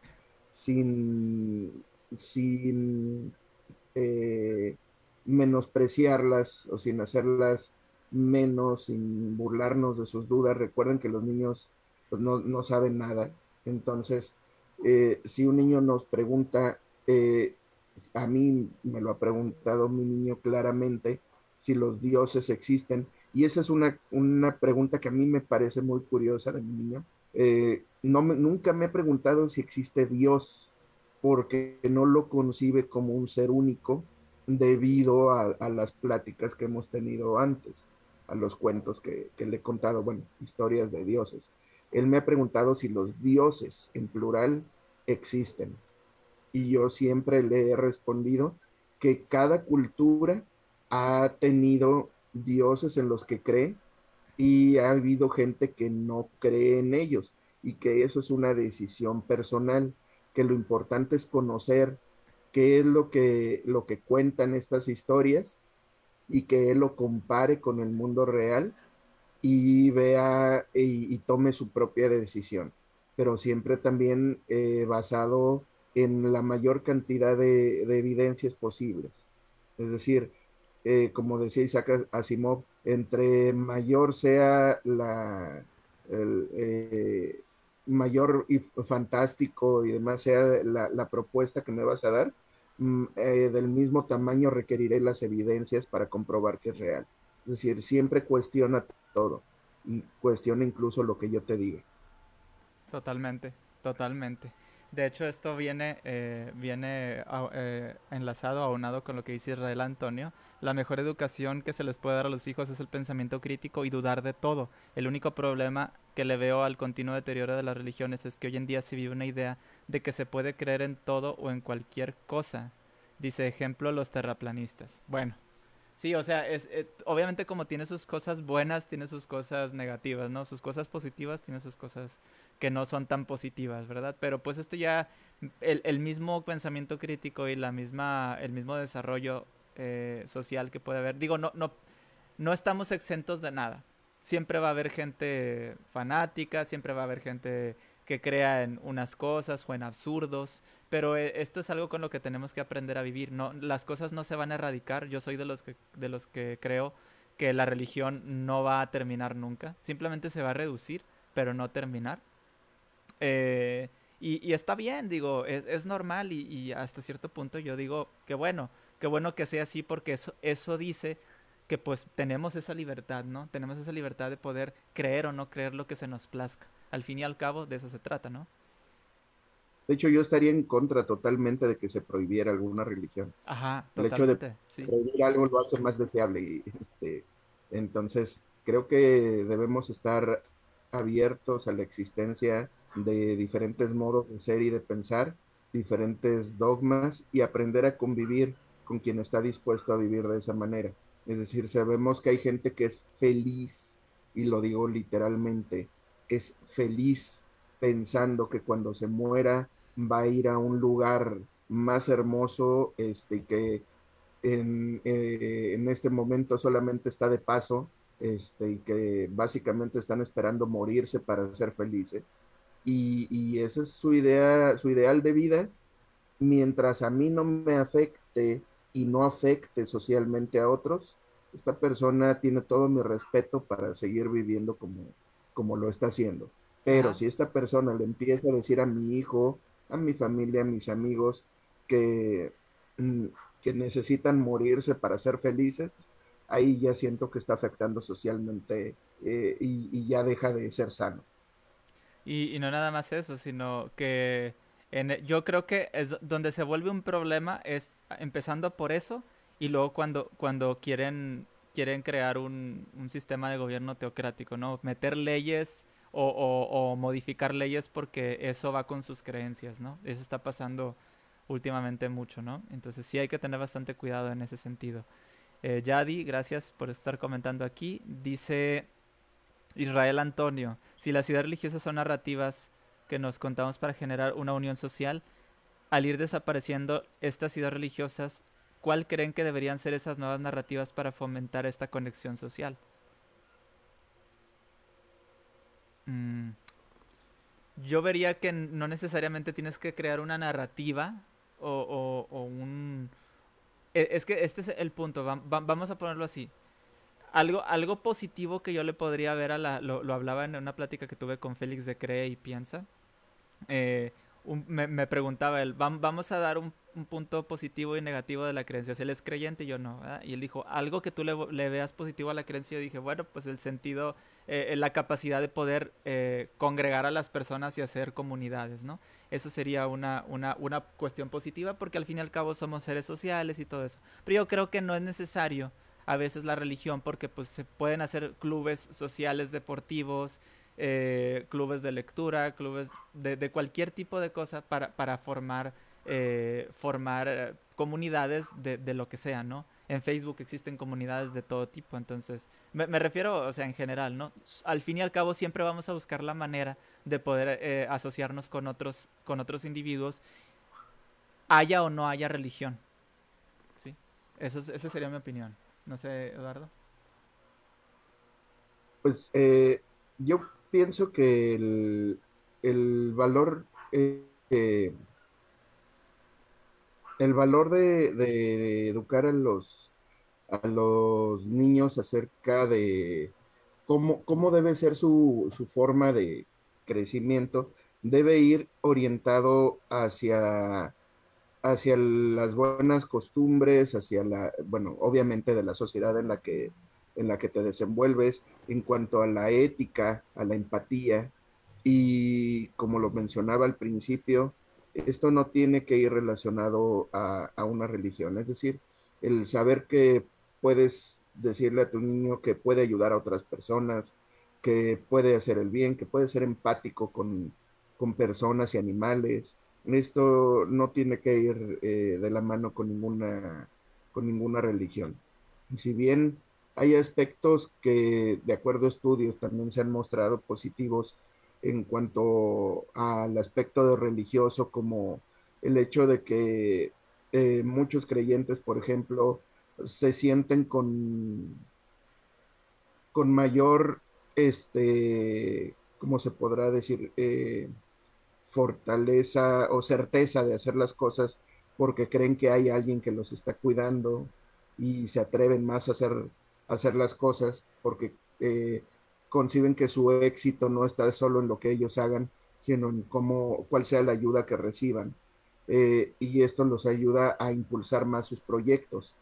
sin eh, menospreciarlas o sin hacerlas menos, sin burlarnos de sus dudas. Recuerden que los niños pues, no saben nada. Entonces, si un niño nos pregunta, a mí me lo ha preguntado mi niño claramente, si los dioses existen. Y esa es una pregunta que a mí me parece muy curiosa de mi niño. Nunca me he preguntado si existe Dios, porque no lo concibe como un ser único debido a las pláticas que hemos tenido antes, a los cuentos que le he contado, bueno, historias de dioses. Él me ha preguntado si los dioses en plural existen, y yo siempre le he respondido que cada cultura ha tenido dioses en los que cree y ha habido gente que no cree en ellos, y que eso es una decisión personal, que lo importante es conocer qué es lo que cuentan estas historias, y que él lo compare con el mundo real y vea y tome su propia decisión, pero siempre también basado en la mayor cantidad de evidencias posibles. Es decir, como decía Isaac Asimov, entre mayor sea el, mayor y fantástico y demás sea la propuesta que me vas a dar, del mismo tamaño requeriré las evidencias para comprobar que es real. Es decir, siempre cuestiona todo, cuestiona incluso lo que yo te diga. Totalmente, totalmente. De hecho, esto viene enlazado, aunado con lo que dice Israel Antonio. La mejor educación que se les puede dar a los hijos es el pensamiento crítico y dudar de todo. El único problema que le veo al continuo deterioro de las religiones es que hoy en día se vive una idea de que se puede creer en todo o en cualquier cosa. Dice ejemplo los terraplanistas. Bueno, sí, o sea, obviamente como tiene sus cosas buenas, tiene sus cosas negativas, ¿no? Sus cosas positivas, tiene sus cosas que no son tan positivas, ¿verdad? Pero pues esto ya, el mismo pensamiento crítico y el mismo desarrollo social que puede haber, digo, no estamos exentos de nada. Siempre va a haber gente fanática, siempre va a haber gente que crea en unas cosas o en absurdos, pero esto es algo con lo que tenemos que aprender a vivir. No, las cosas no se van a erradicar. Yo soy de los que creo que la religión no va a terminar nunca. Simplemente se va a reducir, pero no terminar. Eh, y está bien, digo, es normal y hasta cierto punto yo digo que bueno que sea así porque eso dice que pues tenemos esa libertad, ¿no? Tenemos esa libertad de poder creer o no creer lo que se nos plazca. Al fin y al cabo, de eso se trata, ¿no? De hecho, yo estaría en contra totalmente de que se prohibiera alguna religión. Ajá, El hecho de totalmente, sí. prohibir algo lo hace más deseable. Entonces, creo que debemos estar abiertos a la existencia de diferentes modos de ser y de pensar, diferentes dogmas y aprender a convivir con quien está dispuesto a vivir de esa manera. Es decir, sabemos que hay gente que es feliz, y lo digo literalmente, es feliz pensando que cuando se muera va a ir a un lugar más hermoso, que en este momento solamente está de paso, y que básicamente están esperando morirse para ser felices. Y esa es su idea, su ideal de vida, mientras a mí no me afecte y no afecte socialmente a otros, esta persona tiene todo mi respeto para seguir viviendo como lo está haciendo. Pero Ajá. si esta persona le empieza a decir a mi hijo, a mi familia, a mis amigos, que, mm, que necesitan morirse para ser felices, ahí ya siento que está afectando socialmente, y ya deja de ser sano. Y no nada más eso, sino que yo creo que es donde se vuelve un problema es empezando por eso y luego cuando quieren crear un sistema de gobierno teocrático, ¿no? Meter leyes o modificar leyes porque eso va con sus creencias, ¿no? Eso está pasando últimamente mucho, ¿no? Entonces sí hay que tener bastante cuidado en ese sentido. Yadi, gracias por estar comentando aquí. Dice Israel Antonio, si las ideas religiosas son narrativas que nos contamos para generar una unión social, al ir desapareciendo estas ideas religiosas, ¿cuál creen que deberían ser esas nuevas narrativas para fomentar esta conexión social? Mm, yo vería que no necesariamente tienes que crear una narrativa o un... Es que este es el punto, vamos a ponerlo así. Algo positivo que yo le podría ver lo hablaba en una plática que tuve con Félix de Cree y Piensa. Me preguntaba él, vamos a dar un punto positivo y negativo de la creencia. Si él es creyente y yo no, ¿verdad? Y él dijo, algo que tú le veas positivo a la creencia. Yo dije, bueno, pues el sentido, la capacidad de poder congregar a las personas y hacer comunidades, ¿no? Eso sería una cuestión positiva porque al fin y al cabo somos seres sociales y todo eso. Pero yo creo que no es necesario a veces la religión porque pues se pueden hacer clubes sociales deportivos, clubes de lectura, clubes de cualquier tipo de cosa para formar comunidades de lo que sea, ¿no? En Facebook existen comunidades de todo tipo, entonces me refiero, o sea, en general, ¿no? Al fin y al cabo siempre vamos a buscar la manera de poder asociarnos con otros individuos, haya o no haya religión, ¿sí? Esa sería mi opinión. No sé, Eduardo. Pues yo pienso que el valor, eh, el valor de educar a los niños acerca de cómo debe ser su forma de crecimiento, debe ir orientado hacia las buenas costumbres, hacia bueno, obviamente de la sociedad en la que te desenvuelves, en cuanto a la ética, a la empatía, y como lo mencionaba al principio, esto no tiene que ir relacionado a una religión, es decir, el saber que puedes decirle a tu niño que puede ayudar a otras personas, que puede hacer el bien, que puede ser empático con personas y animales. Esto no tiene que ir de la mano con ninguna religión. Y si bien hay aspectos que, de acuerdo a estudios, también se han mostrado positivos en cuanto al aspecto de religioso, como el hecho de que muchos creyentes, por ejemplo, se sienten con mayor, ¿cómo se podrá decir? Fortaleza o certeza de hacer las cosas porque creen que hay alguien que los está cuidando y se atreven más a hacer las cosas porque conciben que su éxito no está solo en lo que ellos hagan, sino en cuál sea la ayuda que reciban. Y esto los ayuda a impulsar más sus proyectos.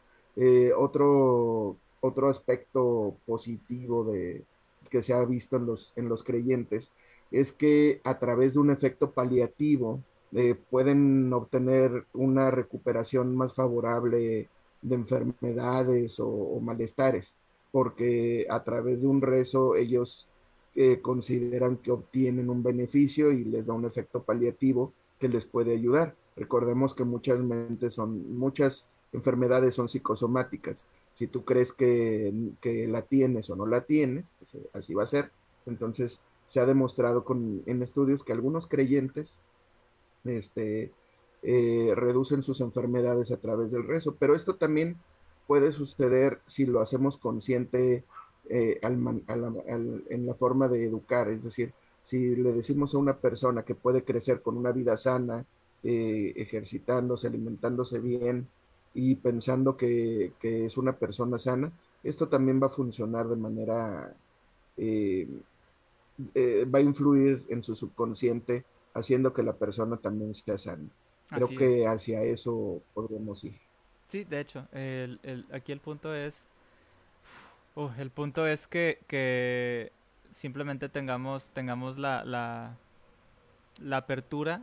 Otro aspecto positivo que se ha visto en los creyentes es que a través de un efecto paliativo pueden obtener una recuperación más favorable de enfermedades o malestares, porque a través de un rezo ellos consideran que obtienen un beneficio y les da un efecto paliativo que les puede ayudar. Recordemos que muchas enfermedades son psicosomáticas. Si tú crees que la tienes o no la tienes, pues así va a ser. Entonces, se ha demostrado en estudios que algunos creyentes este, reducen sus enfermedades a través del rezo, pero esto también puede suceder si lo hacemos consciente en la forma de educar, es decir, si le decimos a una persona que puede crecer con una vida sana, ejercitándose, alimentándose bien y pensando que es una persona sana, esto también va a funcionar de manera eh, va a influir en su subconsciente, haciendo que la persona también sea sana. Creo Así es. que hacia eso podemos ir. Sí, de hecho, aquí el punto es que simplemente tengamos la apertura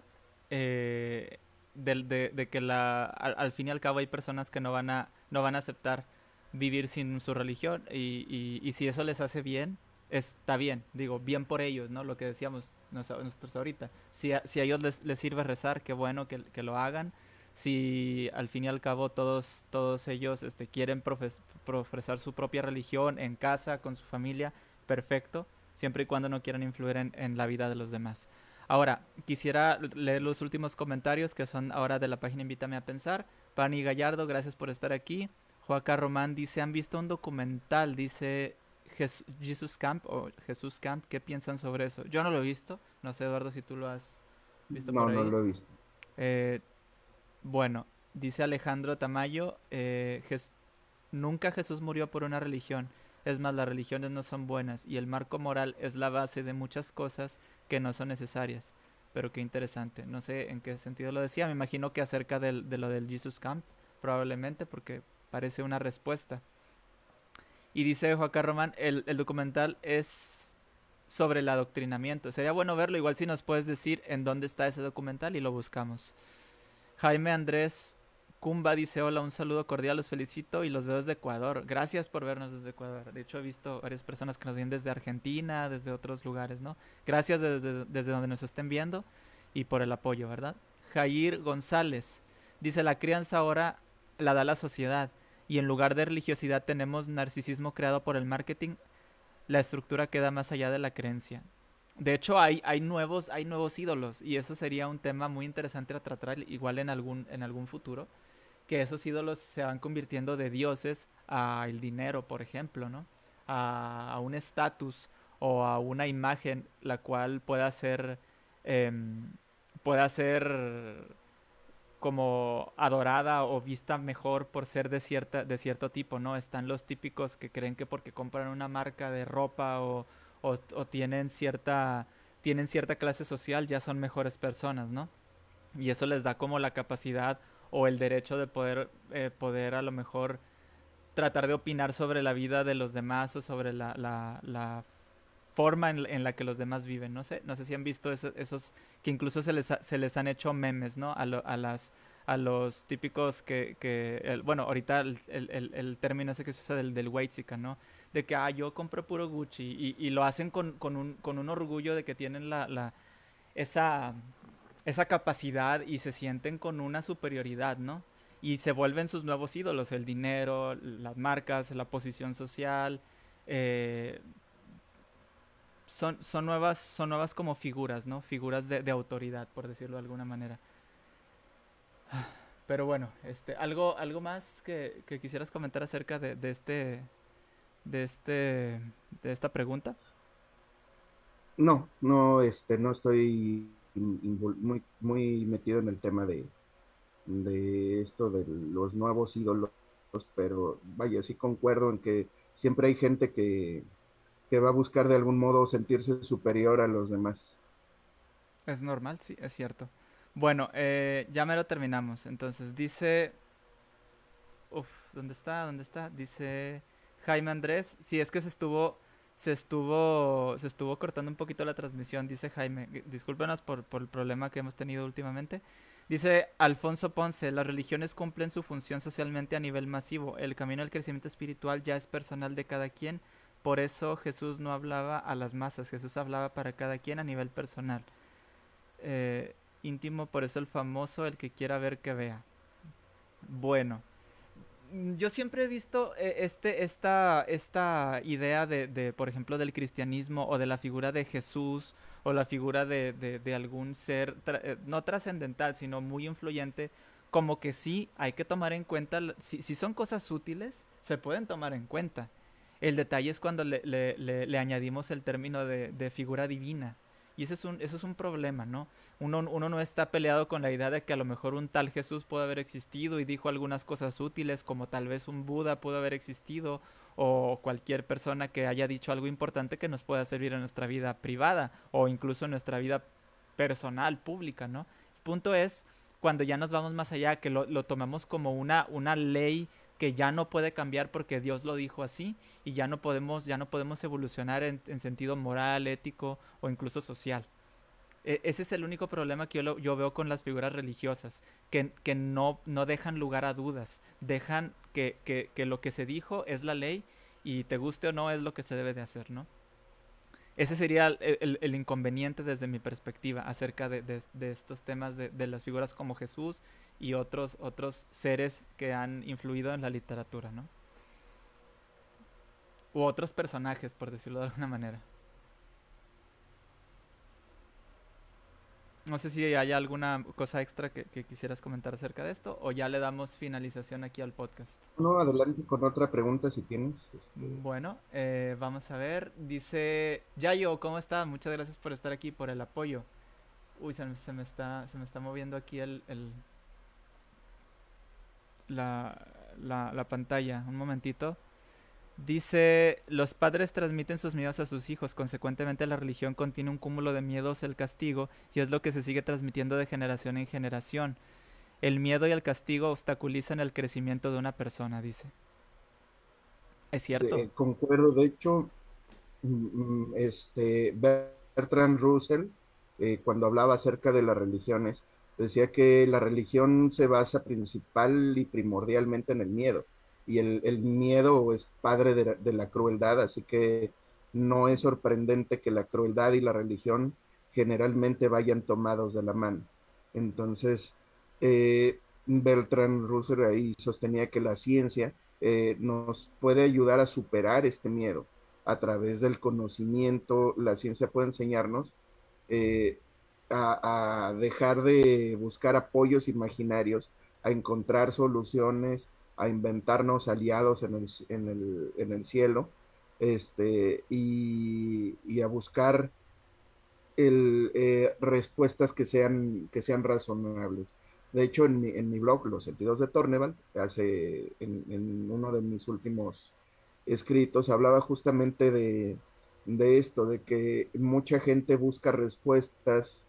de que al fin y al cabo hay personas que no van a aceptar vivir sin su religión y si eso les hace bien, está bien, digo, bien por ellos, ¿no? Lo que decíamos nosotros ahorita. Si a ellos les sirve rezar, qué bueno que lo hagan. Si al fin y al cabo todos ellos quieren profesar su propia religión en casa, con su familia, perfecto, siempre y cuando no quieran influir en la vida de los demás. Ahora, quisiera leer los últimos comentarios que son ahora de la página Invítame a Pensar. Pani Gallardo, gracias por estar aquí. Joaca Román dice, ¿han visto un documental? Dice Jesus Camp o Jesús Camp, ¿qué piensan sobre eso? Yo no lo he visto, no sé Eduardo si tú lo has visto No, por no ahí. lo he visto. Eh, bueno, dice Alejandro Tamayo, nunca Jesús murió por una religión. Es más, las religiones no son buenas y el marco moral es la base de muchas cosas que no son necesarias. Pero qué interesante. No sé en qué sentido lo decía. Me imagino que acerca de lo del Jesus Camp, probablemente, porque parece una respuesta. Y dice Joaquín Román, el documental es sobre el adoctrinamiento. Sería bueno verlo, igual si nos puedes decir en dónde está ese documental y lo buscamos. Jaime Andrés Cumba dice, hola, un saludo cordial, los felicito y los veo desde Ecuador. Gracias por vernos desde Ecuador. De hecho, he visto varias personas que nos ven desde Argentina, desde otros lugares, ¿no? Gracias desde donde nos estén viendo y por el apoyo, ¿verdad? Jair González dice, la crianza ahora la da la sociedad y en lugar de religiosidad tenemos narcisismo creado por el marketing. La estructura queda más allá de la creencia. De hecho, hay nuevos ídolos y eso sería un tema muy interesante a tratar igual en algún futuro, que esos ídolos se van convirtiendo de dioses a el dinero, por ejemplo, ¿no? A un estatus o a una imagen la cual em, pueda ser como adorada o vista mejor por ser de cierto tipo, ¿no? Están los típicos que creen que porque compran una marca de ropa o tienen cierta clase social ya son mejores personas, ¿no? Y eso les da como la capacidad o el derecho de poder a lo mejor tratar de opinar sobre la vida de los demás o sobre la forma en la que los demás viven. No sé si han visto esos que incluso se les han hecho memes, ¿no? A los típicos bueno, ahorita el término ese que se usa del whitezican, ¿no? De que, yo compro puro Gucci y lo hacen con un orgullo de que tienen esa, esa capacidad y se sienten con una superioridad, ¿no? Y se vuelven sus nuevos ídolos, el dinero, las marcas, la posición social, eh, son nuevas como figuras, ¿no? Figuras de autoridad, por decirlo de alguna manera. Pero bueno, algo más que quisieras comentar acerca de este, de esta pregunta. No, no, no estoy muy metido en el tema de esto de los nuevos ídolos, pero vaya, sí concuerdo en que siempre hay gente que va a buscar de algún modo sentirse superior a los demás. Es normal, sí, es cierto. Bueno, ya me lo terminamos. Entonces dice, uf, ¿dónde está? ¿Dónde está? Dice Jaime Andrés. Sí, es que se estuvo cortando un poquito la transmisión, dice Jaime. Discúlpenos por el problema que hemos tenido últimamente. Dice Alfonso Ponce, las religiones cumplen su función socialmente a nivel masivo. El camino al crecimiento espiritual ya es personal de cada quien. Por eso Jesús no hablaba a las masas, Jesús hablaba para cada quien a nivel personal. Íntimo, por eso el famoso, el que quiera ver que vea. Bueno, yo siempre he visto esta idea por ejemplo, del cristianismo o de la figura de Jesús o la figura de algún ser, no trascendental, sino muy influyente, como que sí hay que tomar en cuenta, si son cosas útiles, se pueden tomar en cuenta. El detalle es cuando le añadimos el término de figura divina. Y eso es un problema, ¿no? Uno no está peleado con la idea de que a lo mejor un tal Jesús puede haber existido y dijo algunas cosas útiles, como tal vez un Buda pudo haber existido, o cualquier persona que haya dicho algo importante que nos pueda servir en nuestra vida privada, o incluso en nuestra vida personal, pública, ¿no? El punto es cuando ya nos vamos más allá, que lo tomamos como una ley que ya no puede cambiar porque Dios lo dijo así y ya no podemos evolucionar en sentido moral, ético o incluso social. Ese es el único problema que yo veo con las figuras religiosas, que no dejan lugar a dudas, dejan que lo que se dijo es la ley y te guste o no es lo que se debe de hacer, ¿no? Ese sería el inconveniente desde mi perspectiva acerca de estos temas de las figuras como Jesús y otros seres que han influido en la literatura, ¿no? U otros personajes, por decirlo de alguna manera. No sé si hay alguna cosa extra que quisieras comentar acerca de esto o ya le damos finalización aquí al podcast. No, adelante con otra pregunta si tienes. Bueno, vamos a ver. Dice Yayo, ¿cómo está? Muchas gracias por estar aquí, por el apoyo. Uy, se me está moviendo aquí la, la pantalla. Un momentito. Dice, los padres transmiten sus miedos a sus hijos, consecuentemente la religión contiene un cúmulo de miedos, el castigo, y es lo que se sigue transmitiendo de generación en generación. El miedo y el castigo obstaculizan el crecimiento de una persona, dice. ¿Es cierto? Concuerdo, de hecho, Bertrand Russell, cuando hablaba acerca de las religiones, decía que la religión se basa principal y primordialmente en el miedo, y el miedo es padre de la crueldad, así que no es sorprendente que la crueldad y la religión generalmente vayan tomados de la mano. Entonces, Bertrand Russell ahí sostenía que la ciencia nos puede ayudar a superar este miedo a través del conocimiento. La ciencia puede enseñarnos eh, a dejar de buscar apoyos imaginarios a encontrar soluciones, a inventarnos aliados en el cielo, y a buscar respuestas que sean razonables. De hecho, en mi blog, Los Sentidos de Torneval, en uno de mis últimos escritos, hablaba justamente de esto, de que mucha gente busca respuestas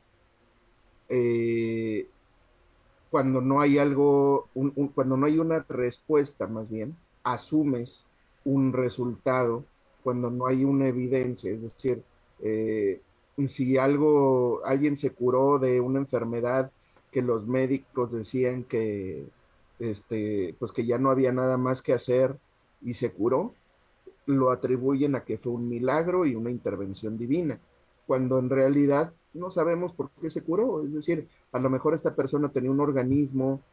eh, cuando no hay algo, cuando no hay una respuesta, más bien, asumes un resultado cuando no hay una evidencia, es decir, eh, si alguien se curó de una enfermedad que los médicos decían que, pues que ya no había nada más que hacer y se curó, lo atribuyen a que fue un milagro y una intervención divina, cuando en realidad no sabemos por qué se curó. Es decir, a lo mejor esta persona tenía un organismo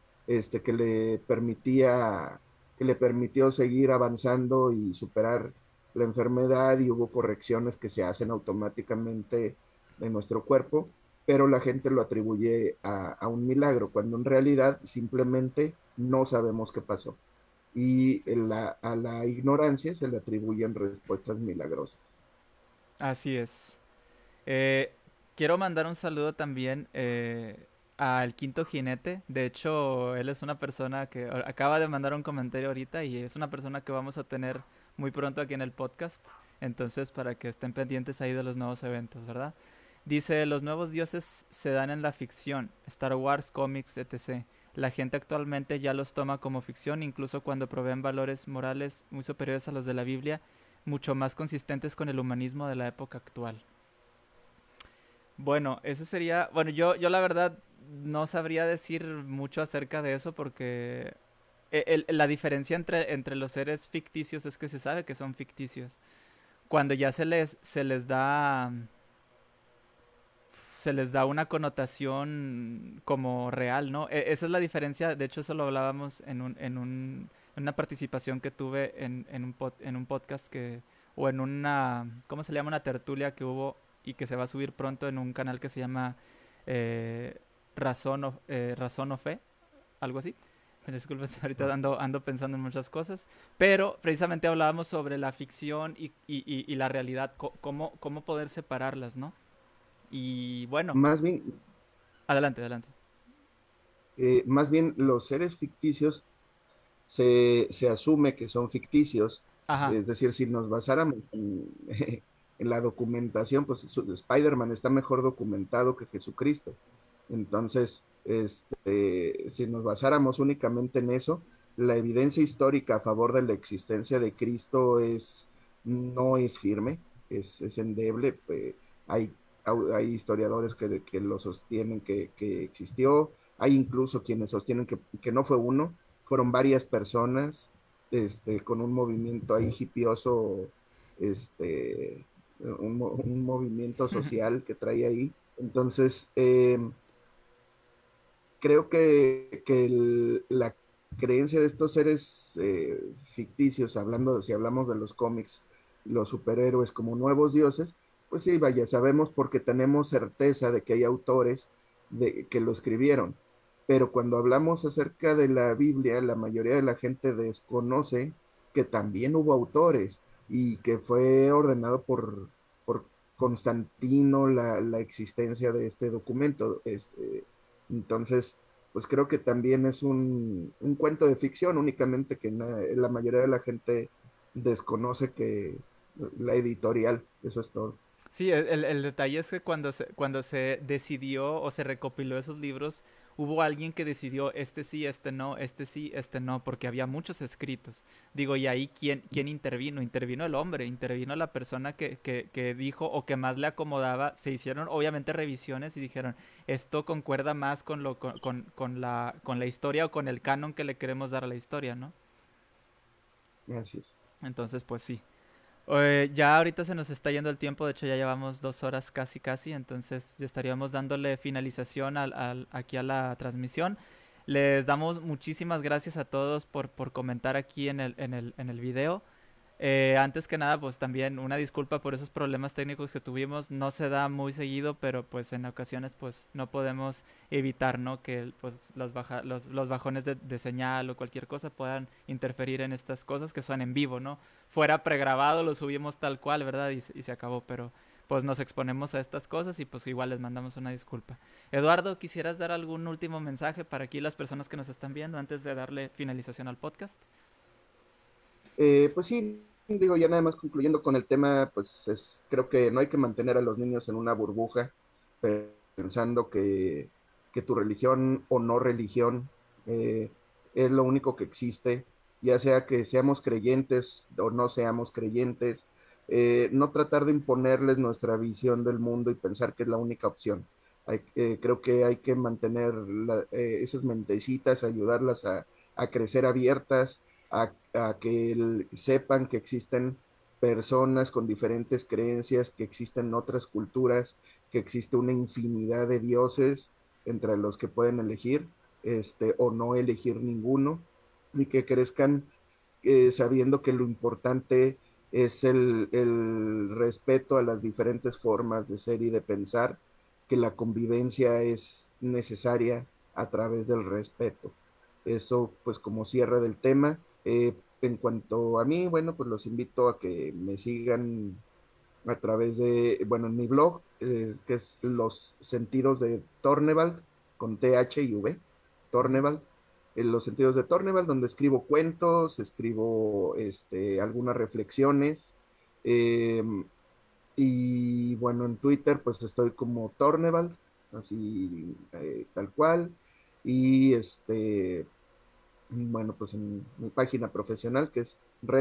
que le permitió seguir avanzando y superar la enfermedad, y hubo correcciones que se hacen automáticamente en nuestro cuerpo, pero la gente lo atribuye a un milagro, cuando en realidad simplemente no sabemos qué pasó, y a la ignorancia se le atribuyen respuestas milagrosas. Así es. Eh, Quiero mandar un saludo también al Quinto Jinete. De hecho, él es una persona que acaba de mandar un comentario ahorita y es una persona que vamos a tener muy pronto aquí en el podcast. Entonces, para que estén pendientes ahí de los nuevos eventos, ¿verdad? Dice, los nuevos dioses se dan en la ficción, Star Wars, cómics, etc. La gente actualmente ya los toma como ficción, incluso cuando proveen valores morales muy superiores a los de la Biblia, mucho más consistentes con el humanismo de la época actual. Bueno, eso sería, bueno, yo la verdad no sabría decir mucho acerca de eso porque la diferencia entre los seres ficticios es que se sabe que son ficticios. Cuando ya se les da una connotación como real, ¿no? Esa es la diferencia, de hecho eso lo hablábamos en una participación que tuve en un podcast o en una, ¿cómo se llama? Una tertulia que hubo y que se va a subir pronto en un canal que se llama eh, Razón o Fe, algo así. Disculpen, ahorita ando pensando en muchas cosas, pero precisamente hablábamos sobre la ficción y la realidad, cómo poder separarlas, ¿no? Y bueno, Más bien, adelante, adelante. más bien los seres ficticios se asume que son ficticios. Ajá, Es decir, si nos basáramos en la documentación, pues Spider-Man está mejor documentado que Jesucristo. Entonces, si nos basáramos únicamente en eso, la evidencia histórica a favor de la existencia de Cristo no es firme, es endeble. Hay, hay historiadores que lo sostienen que existió, hay incluso quienes sostienen que no fue uno, fueron varias personas, con un movimiento ahí hipioso, un movimiento social que trae ahí. Entonces, creo que la creencia de estos seres ficticios, si hablamos de los cómics, los superhéroes como nuevos dioses, pues sí, vaya, sabemos porque tenemos certeza de que hay autores que lo escribieron. Pero cuando hablamos acerca de la Biblia, la mayoría de la gente desconoce que también hubo autores y que fue ordenado por Constantino la existencia de este documento. Entonces, pues creo que también es un cuento de ficción, únicamente que la mayoría de la gente desconoce que la editorial, eso es todo. sí, el detalle es que cuando se decidió o se recopiló esos libros, hubo alguien que decidió este sí, este no, este sí, este no, porque había muchos escritos. Digo, y ahí ¿quién intervino? Intervino el hombre, intervino la persona que dijo o que más le acomodaba. Se hicieron obviamente revisiones y dijeron, esto concuerda más con la historia o con el canon que le queremos dar a la historia, ¿no? Así es. Entonces, pues sí. Ya ahorita se nos está yendo el tiempo, de hecho ya llevamos 2 horas casi casi, entonces ya estaríamos dándole finalización aquí a la transmisión. Les damos muchísimas gracias a todos por comentar aquí en el video. Antes que nada, pues también una disculpa por esos problemas técnicos que tuvimos. No se da muy seguido, pero pues en ocasiones pues no podemos evitar, ¿no? Que pues los bajones de señal o cualquier cosa puedan interferir en estas cosas que son en vivo, ¿no? Fuera pregrabado, lo subimos tal cual, ¿verdad? Y se acabó, pero pues nos exponemos a estas cosas y pues igual les mandamos una disculpa. Eduardo, ¿quisieras dar algún último mensaje para aquí las personas que nos están viendo antes de darle finalización al podcast? Pues sí, digo, ya nada más concluyendo con el tema, pues creo que no hay que mantener a los niños en una burbuja pensando que tu religión o no religión eh, es lo único que existe, ya sea que seamos creyentes o no seamos creyentes, no tratar de imponerles nuestra visión del mundo y pensar que es la única opción. Creo que hay que mantener esas mentecitas, ayudarlas a crecer abiertas, a que sepan que existen personas con diferentes creencias, que existen otras culturas, que existe una infinidad de dioses entre los que pueden elegir, o no elegir ninguno, y que crezcan sabiendo que lo importante es el respeto a las diferentes formas de ser y de pensar, que la convivencia es necesaria a través del respeto. Eso, pues, como cierre del tema. En cuanto a mí, bueno, pues los invito a que me sigan a través de, bueno, en mi blog, que es Los Sentidos de Tornevald, con TH y V, Ujú. Tornevald, en Los Sentidos de Tornevald, donde escribo cuentos, escribo algunas reflexiones, eh, y bueno, en Twitter pues estoy como Tornevald, así tal cual, y bueno, pues en mi página profesional que es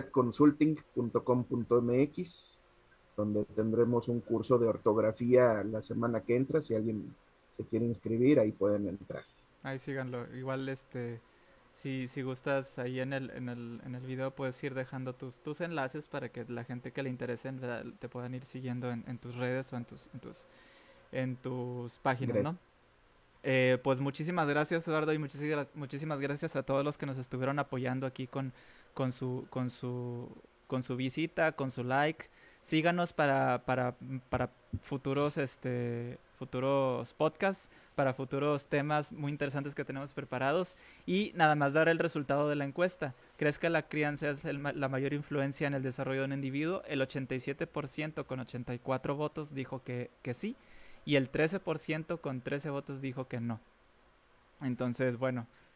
redconsulting.com.mx, donde tendremos un curso de ortografía la semana que entra. Si alguien se quiere inscribir, ahí pueden entrar. Ahí síganlo. Igual, si gustas ahí en el video puedes ir dejando tus enlaces para que la gente que le interese ¿verdad? Te puedan ir siguiendo en tus redes o en tus páginas, ¿no? Pues muchísimas gracias Eduardo y muchísimas gracias a todos los que nos estuvieron apoyando aquí con su, con su, con su visita, con su like. Síganos para futuros, futuros podcasts, para futuros temas muy interesantes que tenemos preparados. Y nada más dar el resultado de la encuesta. ¿Crees que la crianza es la mayor influencia en el desarrollo de un individuo? El 87% con 84 votos dijo que sí y el 13% con 13 votos dijo que no. Entonces, bueno,